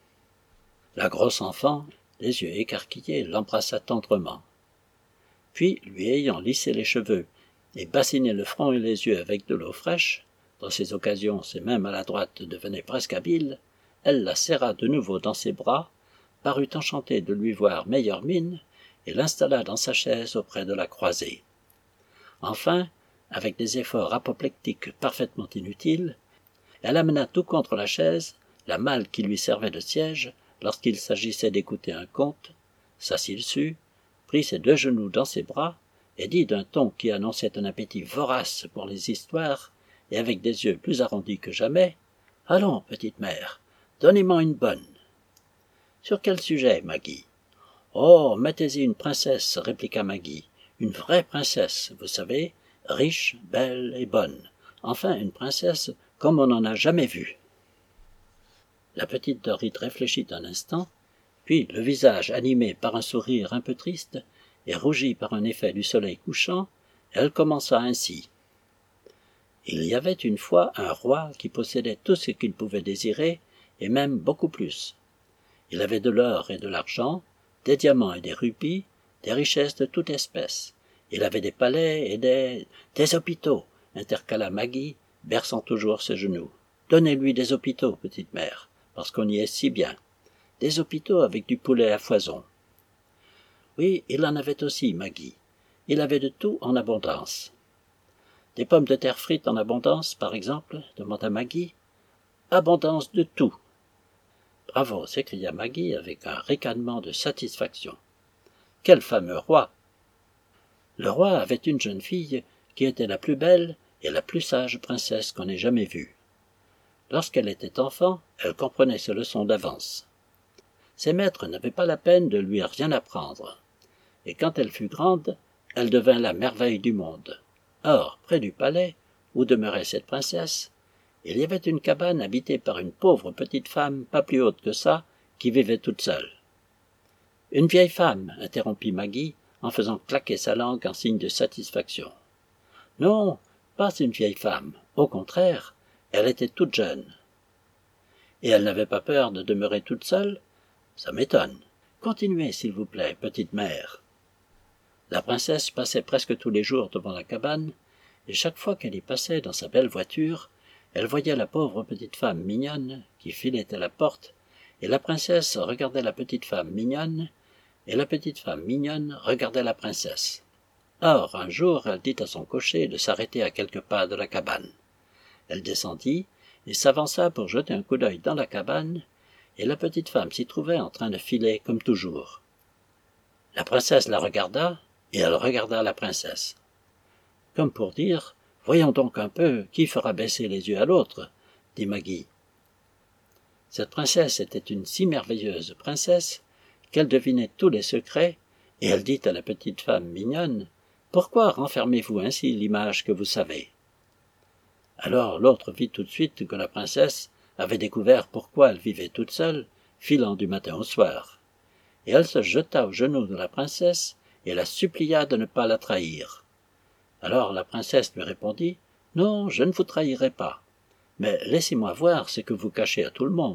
[SPEAKER 1] La grosse enfant, les yeux écarquillés, l'embrassa tendrement. Puis, lui ayant lissé les cheveux et bassiné le front et les yeux avec de l'eau fraîche, dans ces occasions ses mains maladroites devenaient presque habiles, elle la serra de nouveau dans ses bras, parut enchantée de lui voir meilleure mine, et l'installa dans sa chaise auprès de la croisée. Enfin, avec des efforts apoplectiques parfaitement inutiles, elle amena tout contre la chaise la malle qui lui servait de siège lorsqu'il s'agissait d'écouter un conte, s'assit dessus, prit ses deux genoux dans ses bras et dit d'un ton qui annonçait un appétit vorace pour les histoires et avec des yeux plus arrondis que jamais, « Allons, petite mère, donnez-moi une bonne. »« Sur quel sujet, Maggie ?»« Oh, mettez-y une princesse, répliqua Maggie, « une vraie princesse, vous savez, riche, belle et bonne. Enfin, une princesse comme on n'en a jamais vu. » La petite Dorrit réfléchit un instant, puis, le visage animé par un sourire un peu triste et rougi par un effet du soleil couchant, elle commença ainsi. Il y avait une fois un roi qui possédait tout ce qu'il pouvait désirer, et même beaucoup plus. Il avait de l'or et de l'argent, des diamants et des rubis, des richesses de toute espèce. Il avait des palais et des... des hôpitaux, intercala Maggie, berçant toujours ses genoux. Donnez-lui des hôpitaux, petite mère, parce qu'on y est si bien. Des hôpitaux avec du poulet à foison. Oui, il en avait aussi, Maggie. Il avait de tout en abondance. Des pommes de terre frites en abondance, par exemple, demanda Maggie. Abondance de tout. Bravo, s'écria Maggie avec un ricanement de satisfaction. Quel fameux roi! Le roi avait une jeune fille qui était la plus belle et la plus sage princesse qu'on ait jamais vue. Lorsqu'elle était enfant, elle comprenait ses leçons d'avance. Ses maîtres n'avaient pas la peine de lui rien apprendre. Et quand elle fut grande, elle devint la merveille du monde. Or, près du palais, où demeurait cette princesse, il y avait une cabane habitée par une pauvre petite femme pas plus haute que ça, qui vivait toute seule. « Une vieille femme, » interrompit Maggie, en faisant claquer sa langue en signe de satisfaction. « Non, pas une vieille femme. Au contraire, elle était toute jeune. »« Et elle n'avait pas peur de demeurer toute seule ? Ça m'étonne. Continuez, s'il vous plaît, petite mère. » La princesse passait presque tous les jours devant la cabane, et chaque fois qu'elle y passait dans sa belle voiture, elle voyait la pauvre petite femme mignonne qui filait à la porte, et la princesse regardait la petite femme mignonne, et la petite femme mignonne regardait la princesse. Or, un jour, elle dit à son cocher de s'arrêter à quelques pas de la cabane. Elle descendit, Il s'avança pour jeter un coup d'œil dans la cabane, et la petite femme s'y trouvait en train de filer comme toujours. La princesse la regarda, et elle regarda la princesse. Comme pour dire, voyons donc un peu qui fera baisser les yeux à l'autre, dit Maggie. Cette princesse était une si merveilleuse princesse qu'elle devinait tous les secrets, et elle dit à la petite femme mignonne, « Pourquoi renfermez-vous ainsi l'image que vous savez ?» Alors l'autre vit tout de suite que la princesse avait découvert pourquoi elle vivait toute seule, filant du matin au soir. Et elle se jeta aux genoux de la princesse et la supplia de ne pas la trahir. Alors la princesse lui répondit, « Non, je ne vous trahirai pas, mais laissez-moi voir ce que vous cachez à tout le monde. »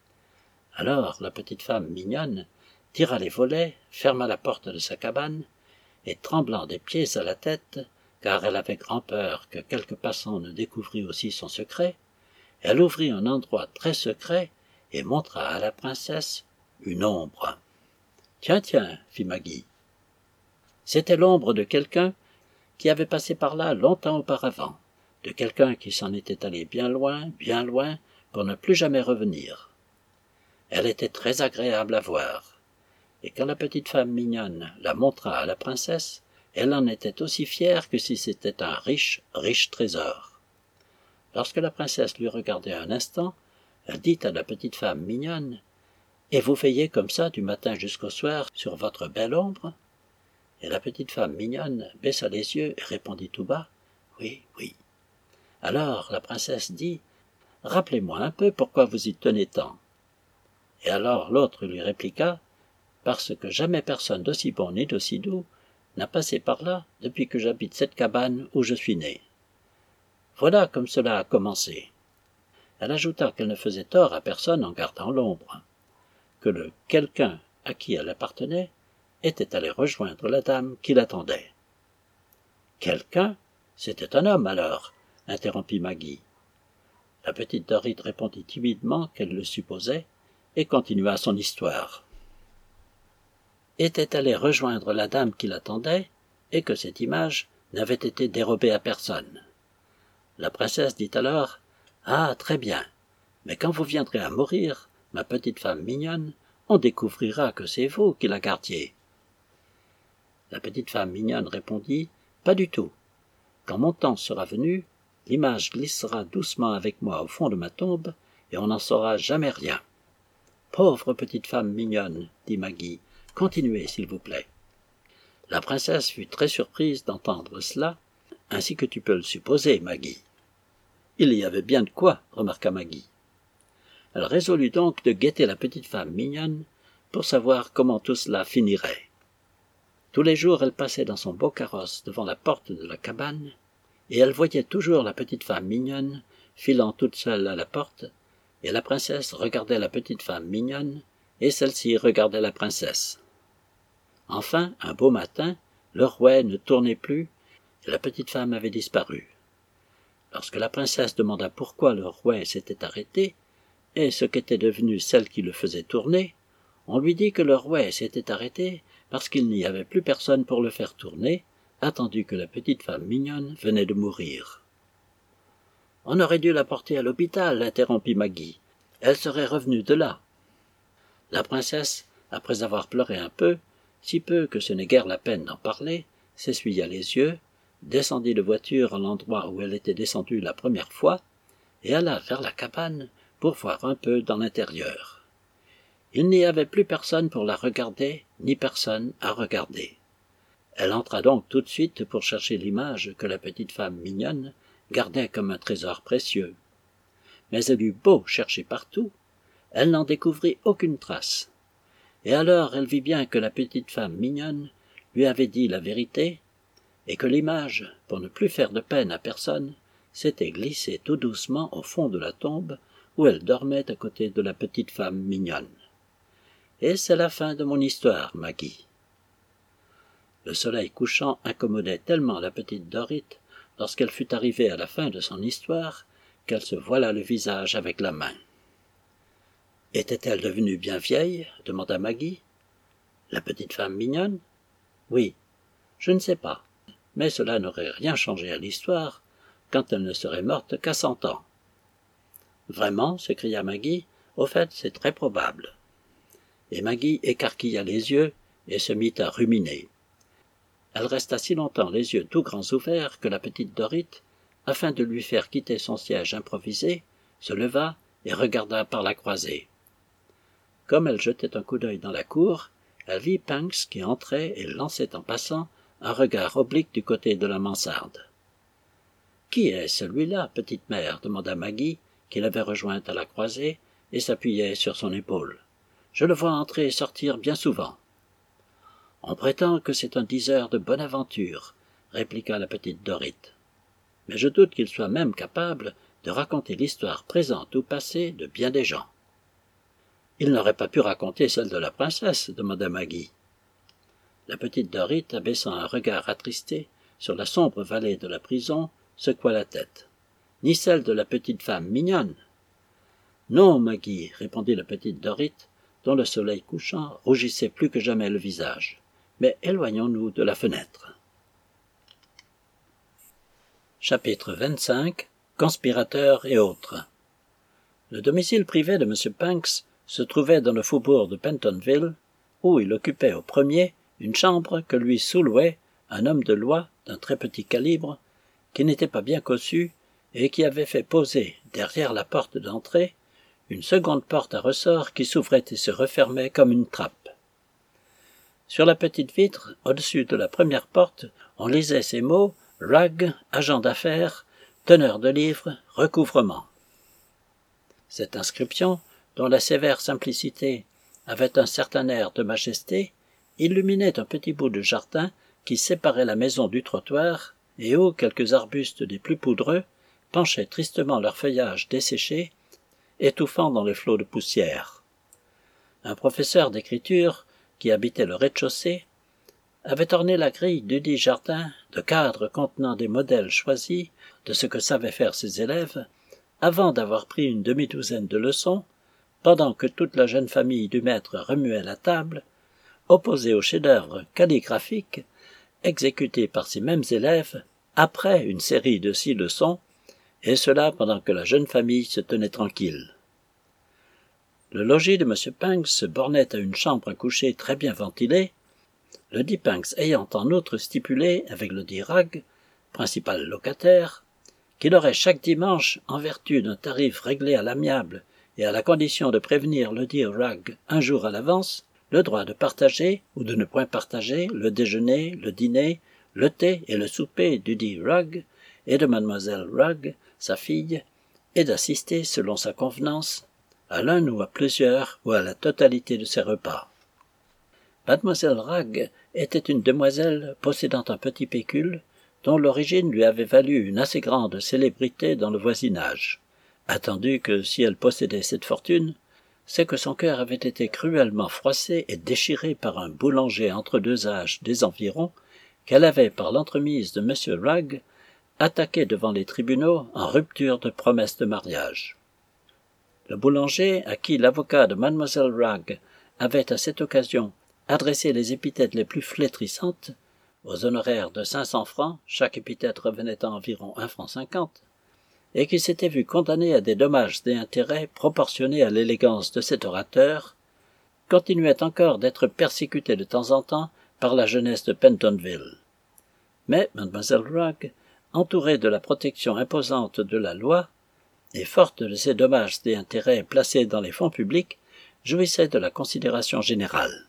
[SPEAKER 1] Alors la petite femme mignonne tira les volets, ferma la porte de sa cabane, et tremblant des pieds à la tête, car elle avait grand-peur que quelque passant ne découvrît aussi son secret, elle ouvrit un endroit très secret et montra à la princesse une ombre. « Tiens, tiens, fit Maggie. C'était l'ombre de quelqu'un qui avait passé par là longtemps auparavant, de quelqu'un qui s'en était allé bien loin, bien loin, pour ne plus jamais revenir. Elle était très agréable à voir, et quand la petite femme mignonne la montra à la princesse, elle en était aussi fière que si c'était un riche, riche trésor. Lorsque la princesse lui regardait un instant, elle dit à la petite femme mignonne, « Et vous veillez comme ça du matin jusqu'au soir sur votre belle ombre ?» Et la petite femme mignonne baissa les yeux et répondit tout bas, « Oui, oui. » Alors la princesse dit, « Rappelez-moi un peu pourquoi vous y tenez tant. » Et alors l'autre lui répliqua, « Parce que jamais personne d'aussi bon ni d'aussi doux n'a passé par là depuis que j'habite cette cabane où je suis né. » Voilà comme cela a commencé. Elle ajouta qu'elle ne faisait tort à personne en gardant l'ombre, que le quelqu'un à qui elle appartenait était allé rejoindre la dame qui l'attendait. « Quelqu'un ? C'était un homme alors, » interrompit Maggie. La petite Dorrit répondit timidement qu'elle le supposait et continua son histoire. Était allé rejoindre la dame qui l'attendait et que cette image n'avait été dérobée à personne. La princesse dit alors, « Ah, très bien, mais quand vous viendrez à mourir, ma petite femme mignonne, on découvrira que c'est vous qui la gardiez. » La petite femme mignonne répondit, « Pas du tout. Quand mon temps sera venu, l'image glissera doucement avec moi au fond de ma tombe, et on n'en saura jamais rien. »« Pauvre petite femme mignonne, dit Maggie, continuez, s'il vous plaît. » La princesse fut très surprise d'entendre cela, ainsi que tu peux le supposer, Maggie. Il y avait bien de quoi, remarqua Maggie. Elle résolut donc de guetter la petite femme mignonne pour savoir comment tout cela finirait. Tous les jours, elle passait dans son beau carrosse devant la porte de la cabane, et elle voyait toujours la petite femme mignonne filant toute seule à la porte, et la princesse regardait la petite femme mignonne, et celle-ci regardait la princesse. Enfin, un beau matin, le rouet ne tournait plus, et la petite femme avait disparu. Lorsque la princesse demanda pourquoi le rouet s'était arrêté, et ce qu'était devenue celle qui le faisait tourner, on lui dit que le rouet s'était arrêté parce qu'il n'y avait plus personne pour le faire tourner, attendu que la petite femme mignonne venait de mourir. « On aurait dû la porter à l'hôpital, » interrompit Maggie. « Elle serait revenue de là. » La princesse, après avoir pleuré un peu, si peu que ce n'est guère la peine d'en parler, s'essuya les yeux, descendit de voiture à l'endroit où elle était descendue la première fois, et alla vers la cabane pour voir un peu dans l'intérieur. Il n'y avait plus personne pour la regarder, ni personne à regarder. Elle entra donc tout de suite pour chercher l'image que la petite femme mignonne gardait comme un trésor précieux. Mais elle eut beau chercher partout, elle n'en découvrit aucune trace. Et alors elle vit bien que la petite femme mignonne lui avait dit la vérité, et que l'image, pour ne plus faire de peine à personne, s'était glissée tout doucement au fond de la tombe où elle dormait à côté de la petite femme mignonne. Et c'est la fin de mon histoire, Maggie. Le soleil couchant incommodait tellement la petite Dorrit lorsqu'elle fut arrivée à la fin de son histoire qu'elle se voila le visage avec la main. « Était-elle devenue bien vieille ?» demanda Maggie. « La petite femme mignonne ?»« Oui, je ne sais pas, mais cela n'aurait rien changé à l'histoire quand elle ne serait morte qu'à cent ans. » Vraiment, s'écria Maggie, au fait, c'est très probable. Et Maggie écarquilla les yeux et se mit à ruminer. Elle resta si longtemps les yeux tout grands ouverts que la petite Dorrit, afin de lui faire quitter son siège improvisé, se leva et regarda par la croisée. Comme elle jetait un coup d'œil dans la cour, elle vit Punks qui entrait et lançait en passant un regard oblique du côté de la mansarde. « Qui est celui-là, petite mère ?» demanda Maggie, qui l'avait rejointe à la croisée et s'appuyait sur son épaule. « Je le vois entrer et sortir bien souvent. »« On prétend que c'est un diseur de bonne aventure, » répliqua la petite Dorrit. « Mais je doute qu'il soit même capable de raconter l'histoire présente ou passée de bien des gens. »« Il n'aurait pas pu raconter celle de la princesse ?» demanda Maggie. La petite Dorrit, abaissant un regard attristé sur la sombre vallée de la prison, secoua la tête. « Ni celle de la petite femme mignonne. »« Non, Maggie, » répondit la petite Dorrit, dont le soleil couchant rougissait plus que jamais le visage. « Mais éloignons-nous de la fenêtre. » Chapitre vingt-cinq. Conspirateurs et autres. Le domicile privé de M. Punks se trouvait dans le faubourg de Pentonville, où il occupait au premier une chambre que lui sous-louait un homme de loi d'un très petit calibre, qui n'était pas bien cossu et qui avait fait poser, derrière la porte d'entrée, une seconde porte à ressort qui s'ouvrait et se refermait comme une trappe. Sur la petite vitre, au-dessus de la première porte, on lisait ces mots « Rugg, agent d'affaires, teneur de livres, recouvrement ». Cette inscription, dont la sévère simplicité avait un certain air de majesté, illuminait un petit bout de jardin qui séparait la maison du trottoir et où quelques arbustes des plus poudreux penchaient tristement leur feuillage desséché, étouffant dans les flots de poussière. Un professeur d'écriture, qui habitait le rez-de-chaussée, avait orné la grille dudit jardin de cadres contenant des modèles choisis de ce que savaient faire ses élèves, avant d'avoir pris une demi-douzaine de leçons, pendant que toute la jeune famille du maître remuait la table, opposée au chef-d'œuvre calligraphique exécuté par ces mêmes élèves après une série de six leçons, et cela pendant que la jeune famille se tenait tranquille. Le logis de M. Punks se bornait à une chambre à coucher très bien ventilée, le dit Punks ayant en outre stipulé avec le dit Rugg, principal locataire, qu'il aurait chaque dimanche, en vertu d'un tarif réglé à l'amiable et à la condition de prévenir le dit Rugg un jour à l'avance, le droit de partager ou de ne point partager le déjeuner, le dîner, le thé et le souper du dit Rugg et de mademoiselle Rugg, sa fille, et d'assister, selon sa convenance, à l'un ou à plusieurs ou à la totalité de ses repas. Mademoiselle Rugg était une demoiselle possédant un petit pécule, dont l'origine lui avait valu une assez grande célébrité dans le voisinage, attendu que si elle possédait cette fortune, c'est que son cœur avait été cruellement froissé et déchiré par un boulanger entre deux âges des environs, qu'elle avait, par l'entremise de M. Rugg, attaqué devant les tribunaux en rupture de promesse de mariage. Le boulanger, à qui l'avocat de mademoiselle Rugg avait à cette occasion adressé les épithètes les plus flétrissantes, aux honoraires de cinq cents francs, chaque épithète revenait à environ un franc cinquante, et qui s'était vu condamné à des dommages et intérêts proportionnés à l'élégance de cet orateur, continuait encore d'être persécuté de temps en temps par la jeunesse de Pentonville. Mais mademoiselle Rugg, entourée de la protection imposante de la loi, et forte de ces dommages et intérêts placés dans les fonds publics, jouissait de la considération générale.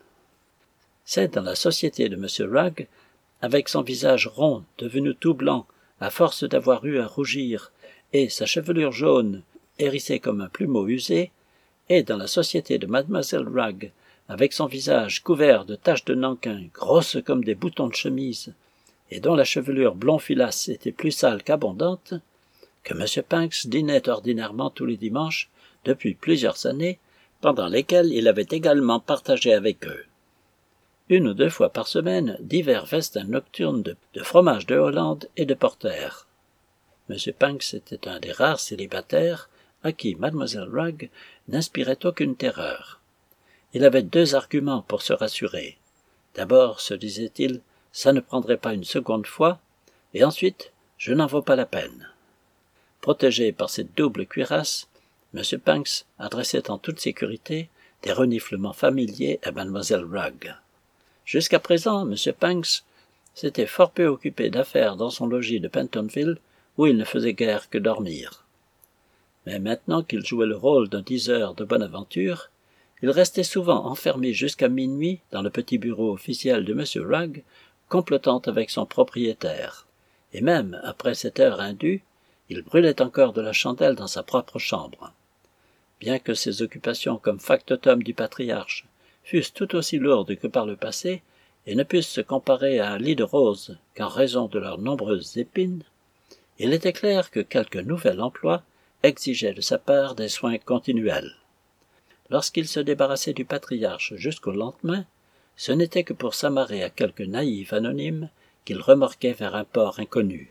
[SPEAKER 1] C'est dans la société de M. Rugg, avec son visage rond devenu tout blanc à force d'avoir eu à rougir, et sa chevelure jaune hérissée comme un plumeau usé, et dans la société de mademoiselle Rugg, avec son visage couvert de taches de nankin grosses comme des boutons de chemise, et dont la chevelure blond filasse était plus sale qu'abondante, que M. Punks dînait ordinairement tous les dimanches depuis plusieurs années, pendant lesquelles il avait également partagé avec eux. Une ou deux fois par semaine, divers festins nocturnes de, de fromage de Hollande et de porter. M. Punks était un des rares célibataires à qui mademoiselle Rugg n'inspirait aucune terreur. Il avait deux arguments pour se rassurer. D'abord, se disait-il, ça ne prendrait pas une seconde fois, et ensuite, je n'en vaux pas la peine. Protégé par cette double cuirasse, M. Panks adressait en toute sécurité des reniflements familiers à mademoiselle Rugg. Jusqu'à présent, M. Panks s'était fort peu occupé d'affaires dans son logis de Pentonville, où il ne faisait guère que dormir. Mais maintenant qu'il jouait le rôle d'un diseur de bonne aventure, il restait souvent enfermé jusqu'à minuit dans le petit bureau officiel de M. Rugg, complotant avec son propriétaire. Et même, après cette heure indue, il brûlait encore de la chandelle dans sa propre chambre. Bien que ses occupations comme factotum du patriarche fussent tout aussi lourdes que par le passé, et ne pussent se comparer à un lit de roses qu'en raison de leurs nombreuses épines, il était clair que quelque nouvel emploi exigeait de sa part des soins continuels. Lorsqu'il se débarrassait du patriarche jusqu'au lendemain, ce n'était que pour s'amarrer à quelque naïf anonyme qu'il remorquait vers un port inconnu.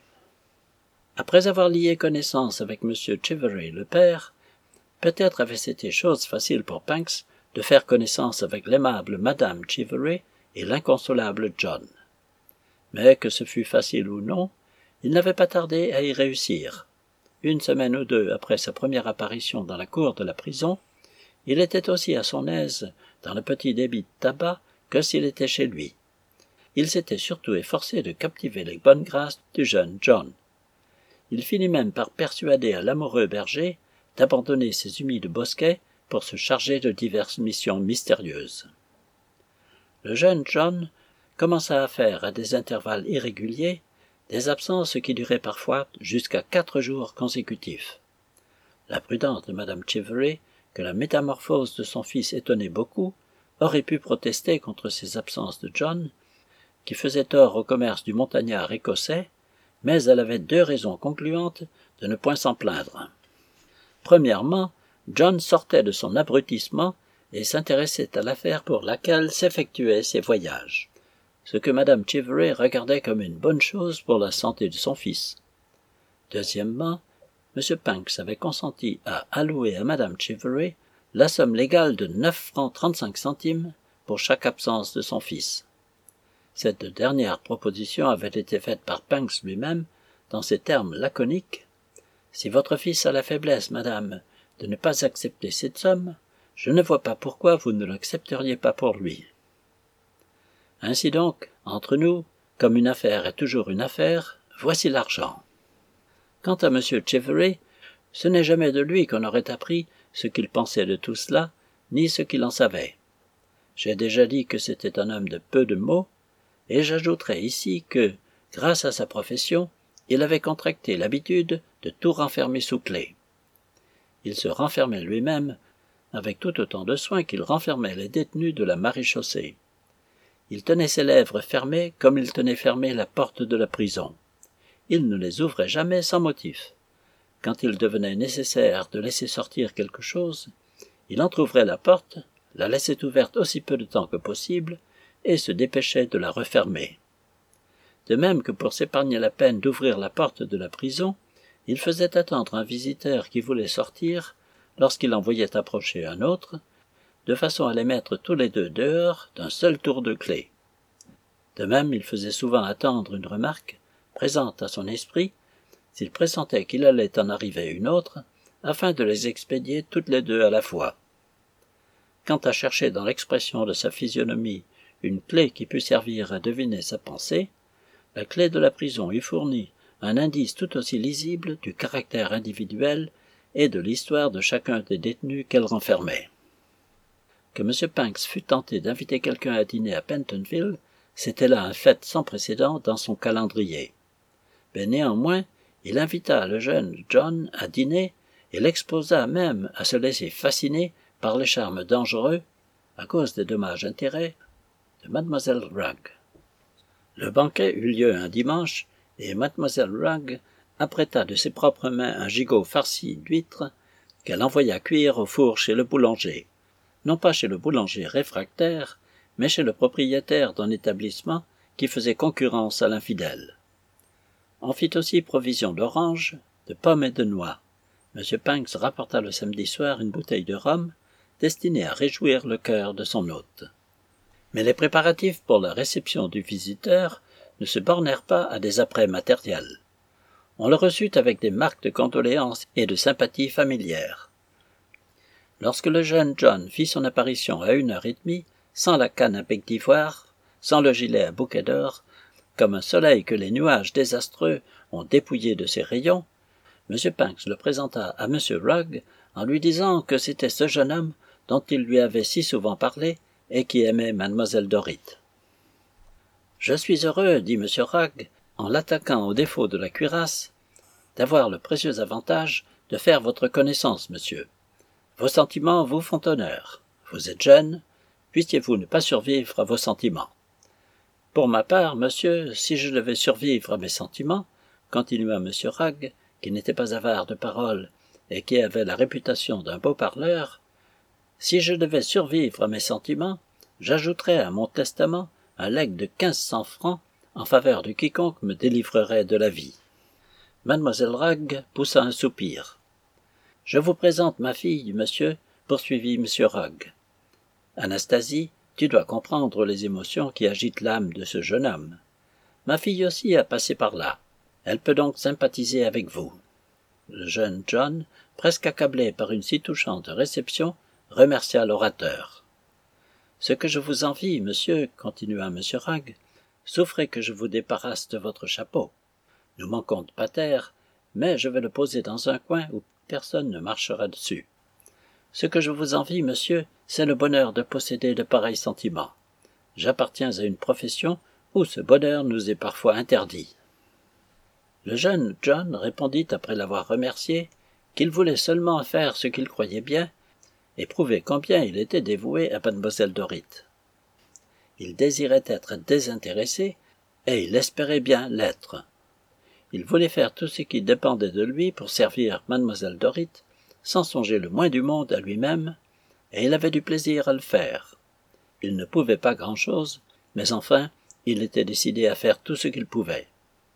[SPEAKER 1] Après avoir lié connaissance avec M. Chivery le père, peut-être avait-ce été chose facile pour Panks de faire connaissance avec l'aimable Madame Chivery et l'inconsolable John. Mais que ce fût facile ou non, il n'avait pas tardé à y réussir. Une semaine ou deux après sa première apparition dans la cour de la prison, il était aussi à son aise dans le petit débit de tabac que s'il était chez lui. Il s'était surtout efforcé de captiver les bonnes grâces du jeune John. Il finit même par persuader à l'amoureux berger d'abandonner ses humides bosquets pour se charger de diverses missions mystérieuses. Le jeune John commença à faire à des intervalles irréguliers des absences qui duraient parfois jusqu'à quatre jours consécutifs. La prudence de Madame Chivery, que la métamorphose de son fils étonnait beaucoup, aurait pu protester contre ces absences de John, qui faisaient tort au commerce du montagnard écossais, mais elle avait deux raisons concluantes de ne point s'en plaindre. Premièrement, John sortait de son abrutissement et s'intéressait à l'affaire pour laquelle s'effectuaient ses voyages, ce que Madame Chivery regardait comme une bonne chose pour la santé de son fils. Deuxièmement, M. Panks avait consenti à allouer à Madame Chivery la somme légale de neuf francs trente-cinq centimes pour chaque absence de son fils. Cette dernière proposition avait été faite par Panks lui-même dans ces termes laconiques. « Si votre fils a la faiblesse, madame, de ne pas accepter cette somme, je ne vois pas pourquoi vous ne l'accepteriez pas pour lui. » Ainsi donc, entre nous, comme une affaire est toujours une affaire, voici l'argent. Quant à M. Chivery, ce n'est jamais de lui qu'on aurait appris ce qu'il pensait de tout cela, ni ce qu'il en savait. J'ai déjà dit que c'était un homme de peu de mots, et j'ajouterai ici que, grâce à sa profession, il avait contracté l'habitude de tout renfermer sous clé. Il se renfermait lui-même avec tout autant de soin qu'il renfermait les détenus de la maréchaussée. Il tenait ses lèvres fermées comme il tenait fermée la porte de la prison. Il ne les ouvrait jamais sans motif. Quand il devenait nécessaire de laisser sortir quelque chose, il entr'ouvrait la porte, la laissait ouverte aussi peu de temps que possible, et se dépêchait de la refermer. De même que pour s'épargner la peine d'ouvrir la porte de la prison, il faisait attendre un visiteur qui voulait sortir, lorsqu'il en voyait approcher un autre, de façon à les mettre tous les deux dehors d'un seul tour de clé. De même, il faisait souvent attendre une remarque, présente à son esprit, s'il pressentait qu'il allait en arriver une autre, afin de les expédier toutes les deux à la fois. Quant à chercher dans l'expression de sa physionomie une clé qui pût servir à deviner sa pensée, la clé de la prison eût fourni un indice tout aussi lisible du caractère individuel et de l'histoire de chacun des détenus qu'elle renfermait. Que M. Panks fût tenté d'inviter quelqu'un à dîner à Pentonville, c'était là un fait sans précédent dans son calendrier. Mais néanmoins, il invita le jeune John à dîner et l'exposa même à se laisser fasciner par les charmes dangereux, à cause des dommages-intérêts, de mademoiselle Rugg. Le banquet eut lieu un dimanche, et mademoiselle Rugg apprêta de ses propres mains un gigot farci d'huîtres qu'elle envoya cuire au four chez le boulanger, non pas chez le boulanger réfractaire, mais chez le propriétaire d'un établissement qui faisait concurrence à l'infidèle. On fit aussi provision d'oranges, de pommes et de noix. M. Panks rapporta le samedi soir une bouteille de rhum, destinée à réjouir le cœur de son hôte. Mais les préparatifs pour la réception du visiteur ne se bornèrent pas à des apprêts matériels. On le reçut avec des marques de condoléances et de sympathie familière. Lorsque le jeune John fit son apparition à une heure et demie, sans la canne à bec d'ivoire, sans le gilet à bouquet d'or, comme un soleil que les nuages désastreux ont dépouillé de ses rayons, M. Panks le présenta à M. Rugg en lui disant que c'était ce jeune homme dont il lui avait si souvent parlé et qui aimait mademoiselle Dorrit. « Je suis heureux, dit M. Rugg, en l'attaquant au défaut de la cuirasse, d'avoir le précieux avantage de faire votre connaissance, monsieur. Vos sentiments vous font honneur. Vous êtes jeune, puissiez-vous ne pas survivre à vos sentiments. Pour ma part, monsieur, si je devais survivre à mes sentiments, continua M. Rugg, qui n'était pas avare de paroles et qui avait la réputation d'un beau parleur, si je devais survivre à mes sentiments, j'ajouterais à mon testament un legs de quinze cents francs en faveur de quiconque me délivrerait de la vie. Mademoiselle Rugg poussa un soupir. « Je vous présente ma fille, monsieur, poursuivit M. Rugg. Anastasie, tu dois comprendre les émotions qui agitent l'âme de ce jeune homme. Ma fille aussi a passé par là. Elle peut donc sympathiser avec vous. » Le jeune John, presque accablé par une si touchante réception, remercia l'orateur. « Ce que je vous envie, monsieur, continua M. Rugg, souffrez que je vous débarrasse de votre chapeau. Nous manquons de pater, mais je vais le poser dans un coin où personne ne marchera dessus. Ce que je vous envie, monsieur, c'est le bonheur de posséder de pareils sentiments. J'appartiens à une profession où ce bonheur nous est parfois interdit. » Le jeune John répondit après l'avoir remercié qu'il voulait seulement faire ce qu'il croyait bien et prouver combien il était dévoué à mademoiselle Dorrit. Il désirait être désintéressé et il espérait bien l'être. Il voulait faire tout ce qui dépendait de lui pour servir mademoiselle Dorrit sans songer le moins du monde à lui-même, et il avait du plaisir à le faire. Il ne pouvait pas grand-chose, mais enfin, il était décidé à faire tout ce qu'il pouvait.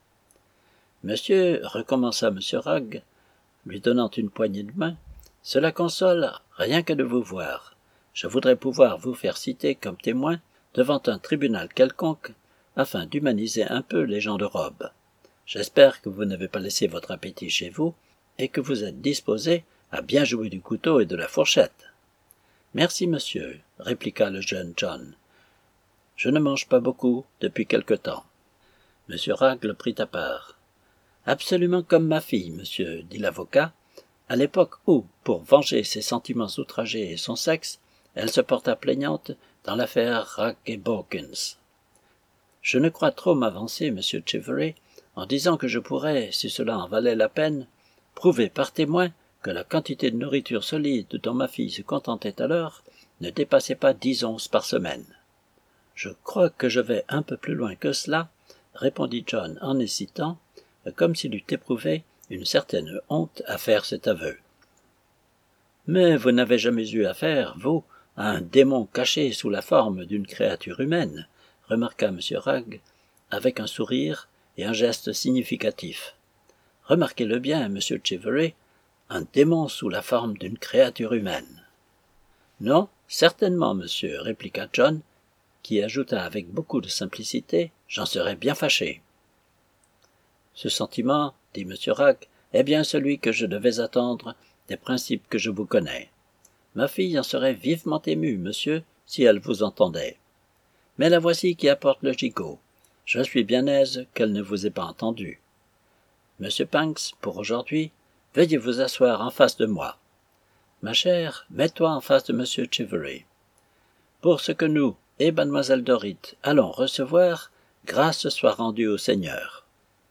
[SPEAKER 1] « Monsieur, recommença M. Rugg, lui donnant une poignée de main, cela console rien que de vous voir. Je voudrais pouvoir vous faire citer comme témoin devant un tribunal quelconque, afin d'humaniser un peu les gens de robe. J'espère que vous n'avez pas laissé votre appétit chez vous, et que vous êtes disposé à bien jouer du couteau et de la fourchette. »« Merci, monsieur, » répliqua le jeune John. « Je ne mange pas beaucoup depuis quelque temps. » M. Rugg le prit à part. « Absolument comme ma fille, monsieur, dit l'avocat, à l'époque où, pour venger ses sentiments outragés et son sexe, elle se porta plaignante dans l'affaire Rugg et Bawkins. Je ne crois trop m'avancer, monsieur Chivery, en disant que je pourrais, si cela en valait la peine, prouver par témoin que la quantité de nourriture solide dont ma fille se contentait alors ne dépassait pas dix onces par semaine. « Je crois que je vais un peu plus loin que cela, » répondit John en hésitant, comme s'il eût éprouvé une certaine honte à faire cet aveu. « Mais vous n'avez jamais eu affaire, vous, à un démon caché sous la forme d'une créature humaine, » remarqua M. Rugg, avec un sourire et un geste significatif. « Remarquez-le bien, monsieur Chivery, un démon sous la forme d'une créature humaine. »« Non, certainement, monsieur, » répliqua John, qui ajouta avec beaucoup de simplicité, « j'en serais bien fâché. » Ce sentiment, dit M. Rugg, est bien celui que je devais attendre des principes que je vous connais. Ma fille en serait vivement émue, monsieur, si elle vous entendait. Mais la voici qui apporte le gigot. Je suis bien aise qu'elle ne vous ait pas entendu. Monsieur Panks, pour aujourd'hui, veuillez vous asseoir en face de moi. Ma chère, mets-toi en face de monsieur Chivery. Pour ce que nous et mademoiselle Dorrit allons recevoir, grâce soit rendue au Seigneur. »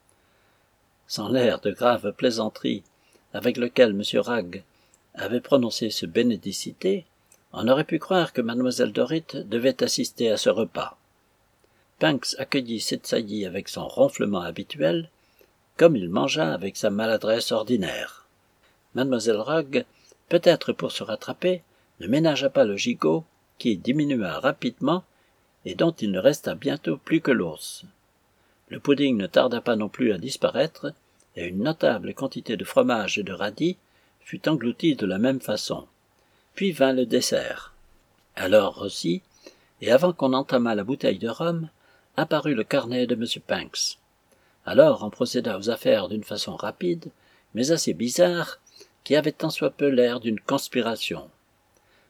[SPEAKER 1] Sans l'air de grave plaisanterie avec lequel M. Rugg avait prononcé ce bénédicité, on aurait pu croire que mademoiselle Dorrit devait assister à ce repas. Panks accueillit cette saillie avec son ronflement habituel, comme il mangea avec sa maladresse ordinaire. Mademoiselle Rugg, peut-être pour se rattraper, ne ménagea pas le gigot, qui diminua rapidement et dont il ne resta bientôt plus que l'os. Le pudding ne tarda pas non plus à disparaître, et une notable quantité de fromage et de radis fut engloutie de la même façon. Puis vint le dessert. Alors aussi, et avant qu'on entamât la bouteille de rhum, apparut le carnet de M. Panks. Alors on procéda aux affaires d'une façon rapide, mais assez bizarre, qui avait tant soit peu l'air d'une conspiration.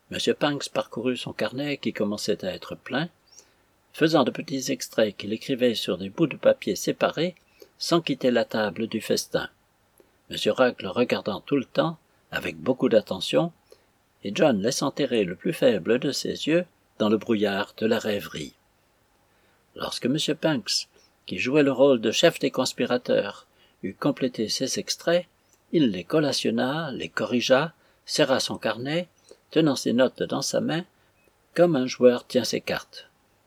[SPEAKER 1] M. Panks parcourut son carnet qui commençait à être plein, faisant de petits extraits qu'il écrivait sur des bouts de papier séparés, sans quitter la table du festin. M. Rugg le regardant tout le temps, avec beaucoup d'attention, et John laissant errer le plus faible de ses yeux dans le brouillard de la rêverie. Lorsque M. Panks, qui jouait le rôle de chef des conspirateurs, eut complété ses extraits, il les collationna, les corrigea, serra son carnet, tenant ses notes dans sa main, comme un joueur tient ses cartes.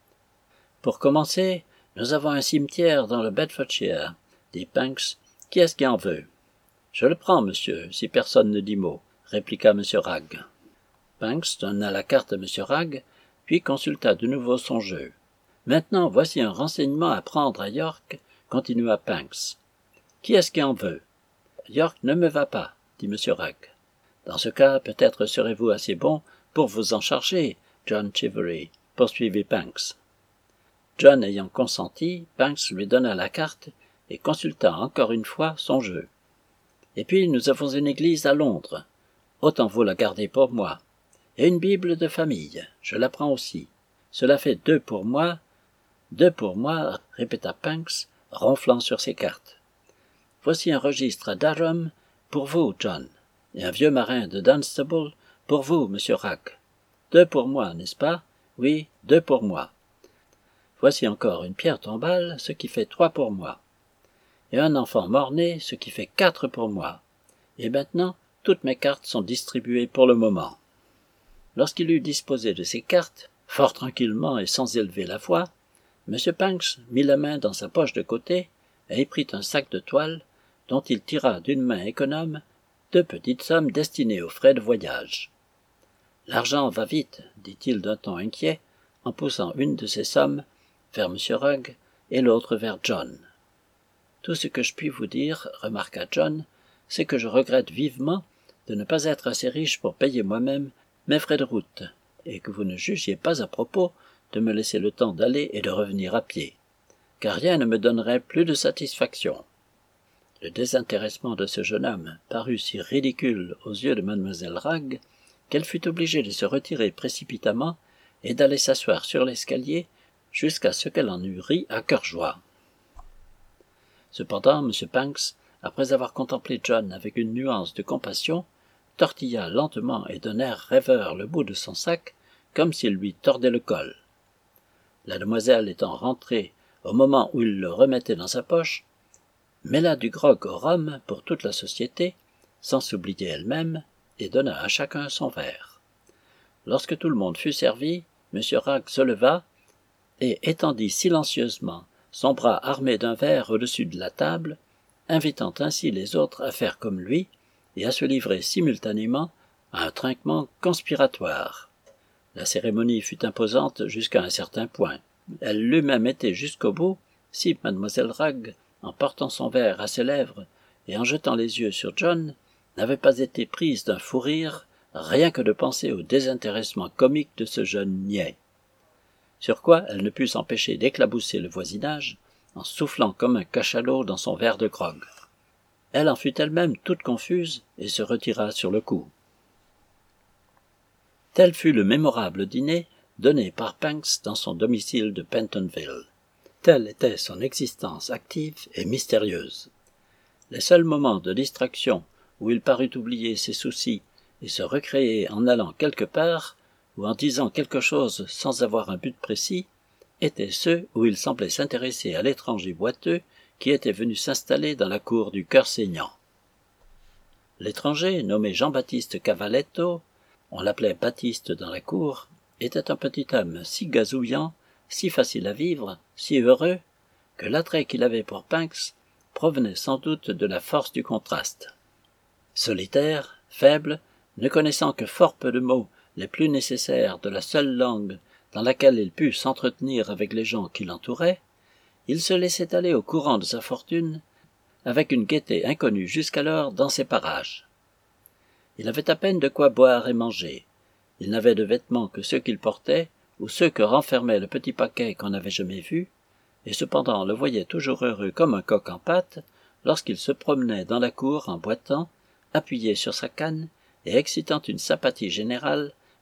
[SPEAKER 1] « Pour commencer, nous avons un cimetière dans le Bedfordshire, dit Panks. Qui est-ce qui en veut? »« Je le prends, monsieur, si personne ne dit mot, » répliqua M. Rugg. Panks donna la carte à M. Rugg, puis consulta de nouveau son jeu. « Maintenant, voici un renseignement à prendre à York, » continua Panks. « Qui est-ce qui en veut? »« York ne me va pas, » dit M. Rugg. « Dans ce cas, peut-être serez-vous assez bon pour vous en charger, John Chivery, » poursuivit Panks. John ayant consenti, Panks lui donna la carte et consulta encore une fois son jeu. « Et puis nous avons une église à Londres. Autant vaut la garder pour moi. Et une Bible de famille, je la prends aussi. Cela fait deux pour moi. Deux pour moi, répéta Panks, ronflant sur ses cartes. Voici un registre à Durham pour vous, John, et un vieux marin de Dunstable pour vous, monsieur Rugg. Deux pour moi, n'est-ce pas? Oui, deux pour moi. Voici encore une pierre tombale, ce qui fait trois pour moi. Et un enfant mort-né, ce qui fait quatre pour moi. Et maintenant, toutes mes cartes sont distribuées pour le moment. » Lorsqu'il eut disposé de ses cartes, fort tranquillement et sans élever la voix, M. Panks mit la main dans sa poche de côté et y prit un sac de toile dont il tira d'une main économe deux petites sommes destinées aux frais de voyage. « L'argent va vite, » dit-il d'un ton inquiet, en poussant une de ces sommes vers M. Rugg et l'autre vers John. « Tout ce que je puis vous dire, » remarqua John, « c'est que je regrette vivement de ne pas être assez riche pour payer moi-même mes frais de route, et que vous ne jugiez pas à propos de me laisser le temps d'aller et de revenir à pied, car rien ne me donnerait plus de satisfaction. » Le désintéressement de ce jeune homme parut si ridicule aux yeux de Mademoiselle Rugg qu'elle fut obligée de se retirer précipitamment et d'aller s'asseoir sur l'escalier jusqu'à ce qu'elle en eût ri à cœur joie. Cependant, M. Panks, après avoir contemplé John avec une nuance de compassion, tortilla lentement et d'un air rêveur le bout de son sac, comme s'il lui tordait le col. La demoiselle étant rentrée au moment où il le remettait dans sa poche, mêla du grog au rhum pour toute la société, sans s'oublier elle-même, et donna à chacun son verre. Lorsque tout le monde fut servi, M. Rugg se leva et étendit silencieusement son bras armé d'un verre au-dessus de la table, invitant ainsi les autres à faire comme lui et à se livrer simultanément à un trinquement conspiratoire. La cérémonie fut imposante jusqu'à un certain point. Elle l'eût même été jusqu'au bout si Mademoiselle Rugg, en portant son verre à ses lèvres et en jetant les yeux sur John, n'avait pas été prise d'un fou rire, rien que de penser au désintéressement comique de ce jeune niais. Sur quoi elle ne put s'empêcher d'éclabousser le voisinage en soufflant comme un cachalot dans son verre de grog. Elle en fut elle-même toute confuse et se retira sur le coup. Tel fut le mémorable dîner donné par Panks dans son domicile de Pentonville. Telle était son existence active et mystérieuse. Les seuls moments de distraction où il parut oublier ses soucis et se recréer en allant quelque part ou en disant quelque chose sans avoir un but précis, étaient ceux où il semblait s'intéresser à l'étranger boiteux qui était venu s'installer dans la cour du Cœur saignant. L'étranger, nommé Jean-Baptiste Cavaletto, on l'appelait Baptiste dans la cour, était un petit homme si gazouillant, si facile à vivre, si heureux, que l'attrait qu'il avait pour Panks provenait sans doute de la force du contraste. Solitaire, faible, ne connaissant que fort peu de mots les plus nécessaires de la seule langue dans laquelle il put s'entretenir avec les gens qui l'entouraient, il se laissait aller au courant de sa fortune avec une gaieté inconnue jusqu'alors dans ces parages. Il avait à peine de quoi boire et manger. Il n'avait de vêtements que ceux qu'il portait ou ceux que renfermait le petit paquet qu'on n'avait jamais vu, et cependant on le voyait toujours heureux comme un coq en pâte lorsqu'il se promenait dans la cour en boitant, appuyé sur sa canne et excitant une sympathie générale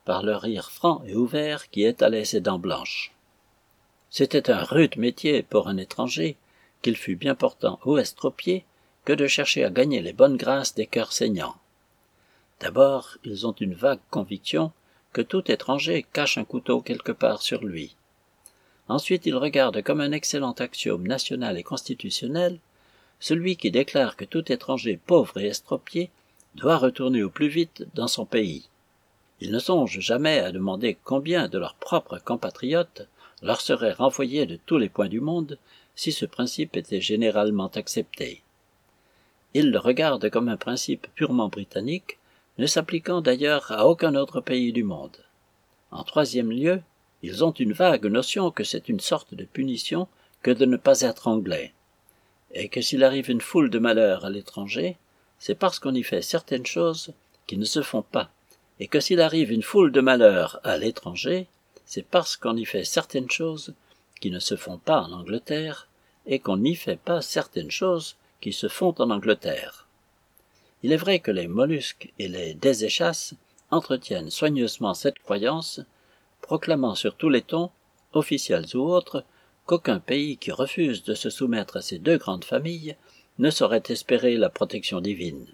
[SPEAKER 1] par le rire franc et ouvert qui étalait ses dents blanches. C'était un rude métier pour un étranger, qu'il fût bien portant ou estropié, que de chercher à gagner les bonnes grâces des cœurs saignants. D'abord, ils ont une vague conviction que tout étranger cache un couteau quelque part sur lui. Ensuite, ils regardent comme un excellent axiome national et constitutionnel celui qui déclare que tout étranger pauvre et estropié doit retourner au plus vite dans son pays. Ils ne songent jamais à demander combien de leurs propres compatriotes leur seraient renvoyés de tous les points du monde si ce principe était généralement accepté. Ils le regardent comme un principe purement britannique, ne s'appliquant d'ailleurs à aucun autre pays du monde. En troisième lieu, ils ont une vague notion que c'est une sorte de punition que de ne pas être anglais, et que s'il arrive une foule de malheurs à l'étranger, c'est parce qu'on y fait certaines choses qui ne se font pas, et que s'il arrive une foule de malheurs à l'étranger, c'est parce qu'on y fait certaines choses qui ne se font pas en Angleterre, et qu'on n'y fait pas certaines choses qui se font en Angleterre. Il est vrai que les mollusques et les déséchasses entretiennent soigneusement cette croyance, proclamant sur tous les tons, officiels ou autres, qu'aucun pays qui refuse de se soumettre à ces deux grandes familles ne saurait espérer la protection divine.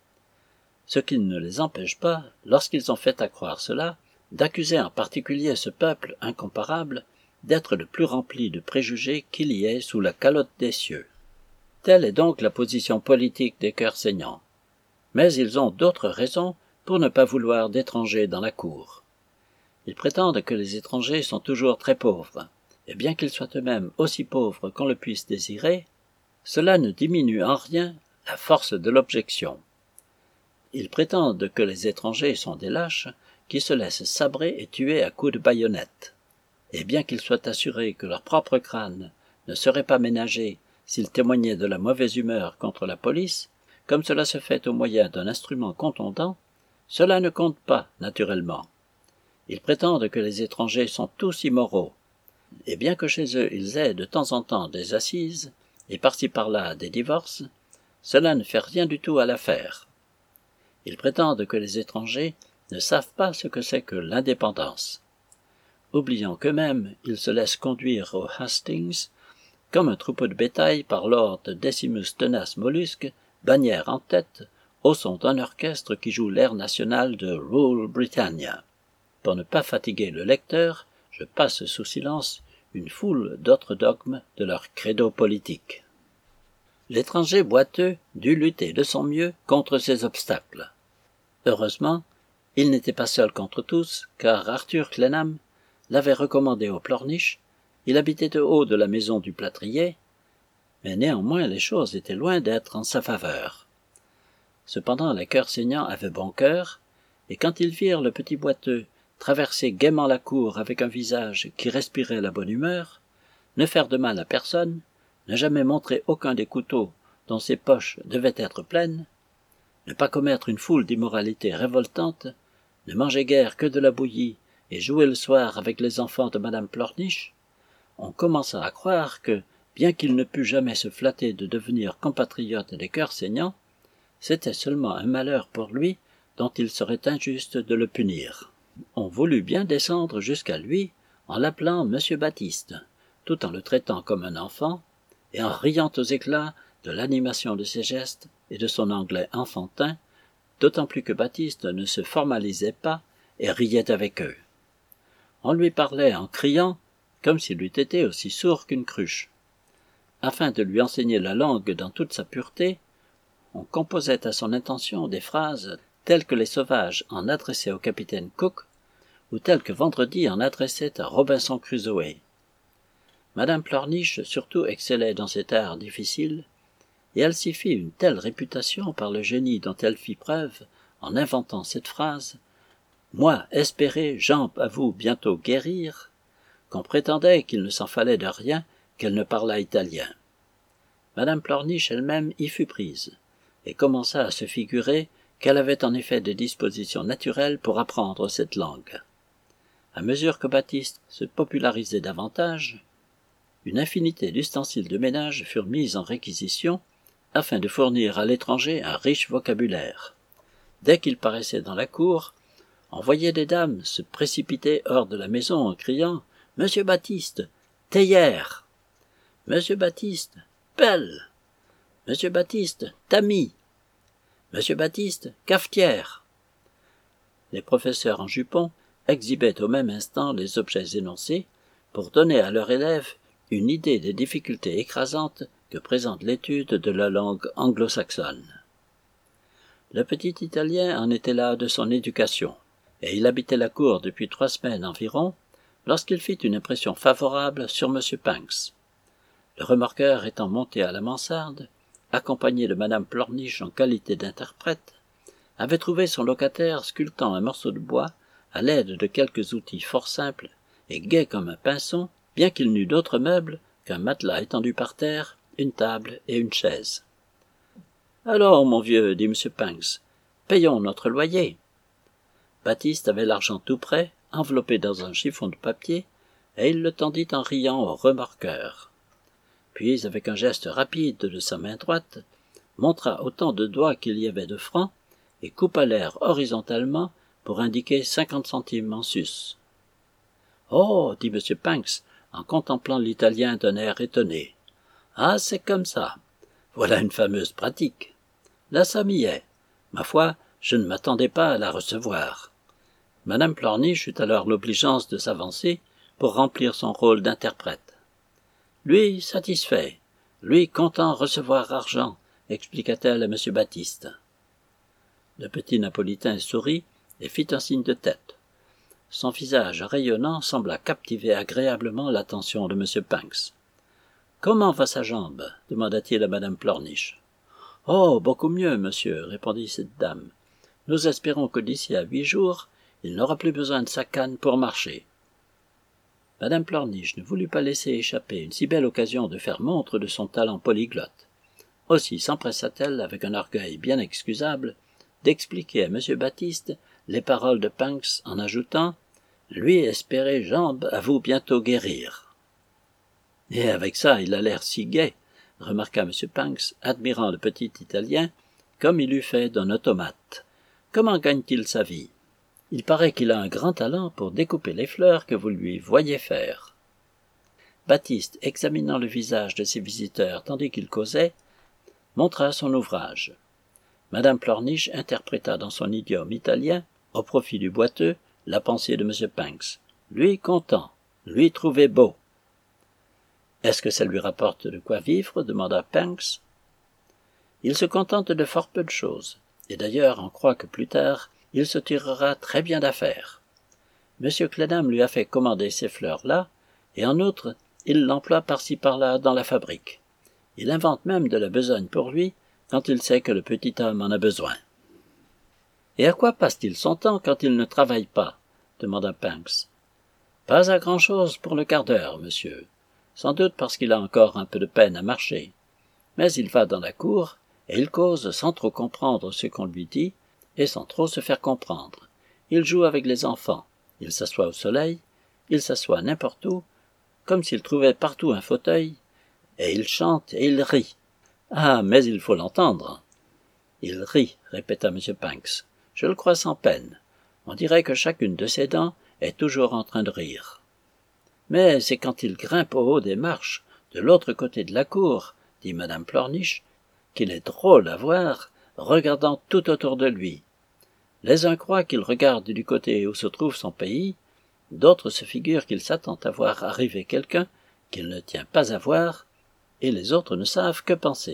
[SPEAKER 1] Ce qui ne les empêche pas, lorsqu'ils ont fait à croire cela, d'accuser en particulier ce peuple incomparable d'être le plus rempli de préjugés qu'il y ait sous la calotte des cieux. Telle est donc la position politique des cœurs saignants. Mais ils ont d'autres raisons pour ne pas vouloir d'étrangers dans la cour. Ils prétendent que les étrangers sont toujours très pauvres, et bien qu'ils soient eux-mêmes aussi pauvres qu'on le puisse désirer, cela ne diminue en rien la force de l'objection. Ils prétendent que les étrangers sont des lâches qui se laissent sabrer et tuer à coups de baïonnette, et bien qu'ils soient assurés que leur propre crâne ne serait pas ménagé s'ils témoignaient de la mauvaise humeur contre la police, comme cela se fait au moyen d'un instrument contondant, cela ne compte pas, naturellement. Ils prétendent que les étrangers sont tous immoraux, et bien que chez eux ils aient de temps en temps des assises, et par-ci par-là des divorces, cela ne fait rien du tout à l'affaire. Ils prétendent que les étrangers ne savent pas ce que c'est que l'indépendance. Oubliant qu'eux-mêmes ils se laissent conduire au Hastings, comme un troupeau de bétail par Lord Decimus Tenace Mollusque, bannière en tête, au son d'un orchestre qui joue l'air national de Rule Britannia. Pour ne pas fatiguer le lecteur, je passe sous silence une foule d'autres dogmes de leur credo politique. L'étranger boiteux dut lutter de son mieux contre ces obstacles. Heureusement, il n'était pas seul contre tous, car Arthur Clenham l'avait recommandé au Plornish, il habitait au haut de la maison du plâtrier, mais néanmoins les choses étaient loin d'être en sa faveur. Cependant les cœurs saignants avaient bon cœur, et quand ils virent le petit boiteux traverser gaiement la cour avec un visage qui respirait la bonne humeur, ne faire de mal à personne, ne jamais montrer aucun des couteaux dont ses poches devaient être pleines, ne pas commettre une foule d'immoralités révoltantes, ne manger guère que de la bouillie et jouer le soir avec les enfants de madame Plornish, on commença à croire que, bien qu'il ne pût jamais se flatter de devenir compatriote des cœurs saignants, c'était seulement un malheur pour lui dont il serait injuste de le punir. On voulut bien descendre jusqu'à lui en l'appelant Monsieur Baptiste, tout en le traitant comme un enfant, et en riant aux éclats de l'animation de ses gestes et de son anglais enfantin, d'autant plus que Baptiste ne se formalisait pas et riait avec eux. On lui parlait en criant, comme s'il eût été aussi sourd qu'une cruche. Afin de lui enseigner la langue dans toute sa pureté, on composait à son intention des phrases telles que les sauvages en adressaient au capitaine Cook, ou telles que Vendredi en adressait à Robinson Crusoe. Madame Plornish surtout excellait dans cet art difficile, et elle s'y fit une telle réputation par le génie dont elle fit preuve en inventant cette phrase « Moi, espérer, jambe à vous bientôt guérir », qu'on prétendait qu'il ne s'en fallait de rien qu'elle ne parlât italien. Madame Plornish elle-même y fut prise, et commença à se figurer qu'elle avait en effet des dispositions naturelles pour apprendre cette langue. À mesure que Baptiste se popularisait davantage, une infinité d'ustensiles de ménage furent mis en réquisition afin de fournir à l'étranger un riche vocabulaire. Dès qu'il paraissait dans la cour, on voyait des dames se précipiter hors de la maison en criant « Monsieur Baptiste, théière !»« Monsieur Baptiste, pelle !»« Monsieur Baptiste, tamis !»« Monsieur Baptiste, cafetière !» Les professeurs en jupon exhibaient au même instant les objets énoncés pour donner à leurs élèves une idée des difficultés écrasantes que présente l'étude de la langue anglo-saxonne. Le petit Italien en était là de son éducation, et il habitait la cour depuis trois semaines environ, lorsqu'il fit une impression favorable sur M. Panks. Le remorqueur étant monté à la mansarde, accompagné de Madame Plornish en qualité d'interprète, avait trouvé son locataire sculptant un morceau de bois à l'aide de quelques outils fort simples et gais comme un pinson, bien qu'il n'eût d'autres meubles qu'un matelas étendu par terre, une table et une chaise. « Alors, mon vieux, dit M. Panks, payons notre loyer. » Baptiste avait l'argent tout prêt, enveloppé dans un chiffon de papier, et il le tendit en riant au remorqueur. Puis, avec un geste rapide de sa main droite, montra autant de doigts qu'il y avait de francs, et coupa l'air horizontalement pour indiquer cinquante centimes en sus. « Oh, dit M. Panks, en contemplant l'Italien d'un air étonné. « Ah, c'est comme ça. Voilà une fameuse pratique. La somme y est. Ma foi, je ne m'attendais pas à la recevoir. » Madame Plornish eut alors l'obligeance de s'avancer pour remplir son rôle d'interprète. « Lui satisfait, lui content recevoir argent, » expliqua-t-elle à M. Baptiste. Le petit Napolitain sourit et fit un signe de tête. Son visage rayonnant sembla captiver agréablement l'attention de M. Panks. « Comment va sa jambe » demanda-t-il à Madame Plornish. « Oh, beaucoup mieux, monsieur, » répondit cette dame. « Nous espérons que d'ici à huit jours, il n'aura plus besoin de sa canne pour marcher. » Madame Plornish ne voulut pas laisser échapper une si belle occasion de faire montre de son talent polyglotte. Aussi s'empressa-t-elle, avec un orgueil bien excusable, d'expliquer à M. Baptiste les paroles de Panks en ajoutant « Lui espérer jambes à vous bientôt guérir. » « Et avec ça, il a l'air si gai, » remarqua M. Panks, admirant le petit Italien, comme il eût fait d'un automate. « Comment gagne-t-il sa vie? Il paraît qu'il a un grand talent pour découper les fleurs que vous lui voyez faire. » Baptiste, examinant le visage de ses visiteurs tandis qu'il causait, montra son ouvrage. Madame Plornish interpréta dans son idiome italien, au profit du boiteux, la pensée de M. Panks. Lui content, lui trouvé beau. « Est-ce que ça lui rapporte de quoi vivre » demanda Panks. « Il se contente de fort peu de choses, et d'ailleurs on croit que plus tard il se tirera très bien d'affaires. Monsieur Clennam lui a fait commander ces fleurs-là, et en outre il l'emploie par-ci par-là dans la fabrique. Il invente même de la besogne pour lui, quand il sait que le petit homme en a besoin. »« Et à quoi passe-t-il son temps quand il ne travaille pas » demanda Panks. « Pas à grand-chose pour le quart d'heure, monsieur. Sans doute parce qu'il a encore un peu de peine à marcher. Mais il va dans la cour, et il cause sans trop comprendre ce qu'on lui dit, et sans trop se faire comprendre. Il joue avec les enfants, il s'assoit au soleil, il s'assoit n'importe où, comme s'il trouvait partout un fauteuil, et il chante et il rit. Ah, mais il faut l'entendre. »« Il rit, » répéta M. Panks. « Je le crois sans peine. On dirait que chacune de ses dents est toujours en train de rire. Mais c'est quand il grimpe au haut des marches, de l'autre côté de la cour, dit Madame Plornish, qu'il est drôle à voir, regardant tout autour de lui. Les uns croient qu'il regarde du côté où se trouve son pays, d'autres se figurent qu'il s'attend à voir arriver quelqu'un qu'il ne tient pas à voir, et les autres ne savent que penser. »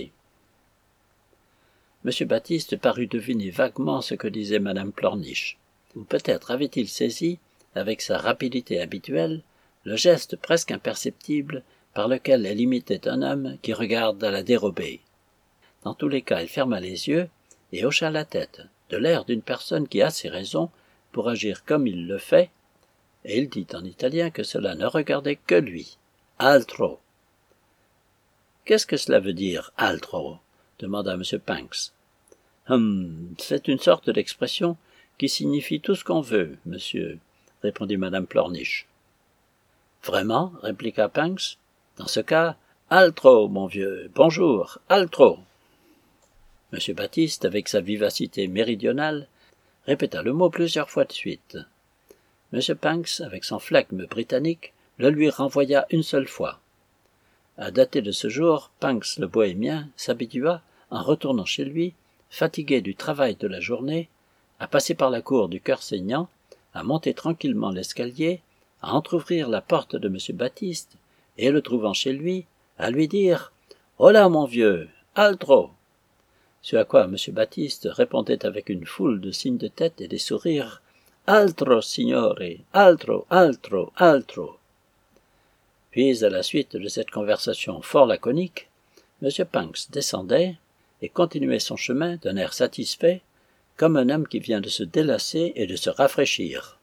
[SPEAKER 1] M. Baptiste parut deviner vaguement ce que disait Madame Plornish, ou peut-être avait-il saisi, avec sa rapidité habituelle, le geste presque imperceptible par lequel elle imitait un homme qui regarde à la dérobée. Dans tous les cas, il ferma les yeux et hocha la tête, de l'air d'une personne qui a ses raisons pour agir comme il le fait, et il dit en italien que cela ne regardait que lui. « Altro !»« Qu'est-ce que cela veut dire, altro ?» demanda M. Panks. « Hum, c'est une sorte d'expression qui signifie tout ce qu'on veut, monsieur, » répondit Madame Plornish. « Vraiment ?» répliqua Panks. « Dans ce cas, altro, mon vieux, bonjour, altro !» M. Baptiste, avec sa vivacité méridionale, répéta le mot plusieurs fois de suite. M. Panks, avec son flegme britannique, le lui renvoya une seule fois. À dater de ce jour, Panks le bohémien s'habitua, en retournant chez lui, fatigué du travail de la journée, à passer par la cour du cœur saignant, à monter tranquillement l'escalier, à entr'ouvrir la porte de M. Baptiste, et le trouvant chez lui, à lui dire « Holà, mon vieux, altro !» Ce à quoi M. Baptiste répondait avec une foule de signes de tête et des sourires « Altro, signore, altro, altro, altro !» Puis, à la suite de cette conversation fort laconique, M. Panks descendait et continuait son chemin d'un air satisfait, comme un homme qui vient de se délasser et de se rafraîchir.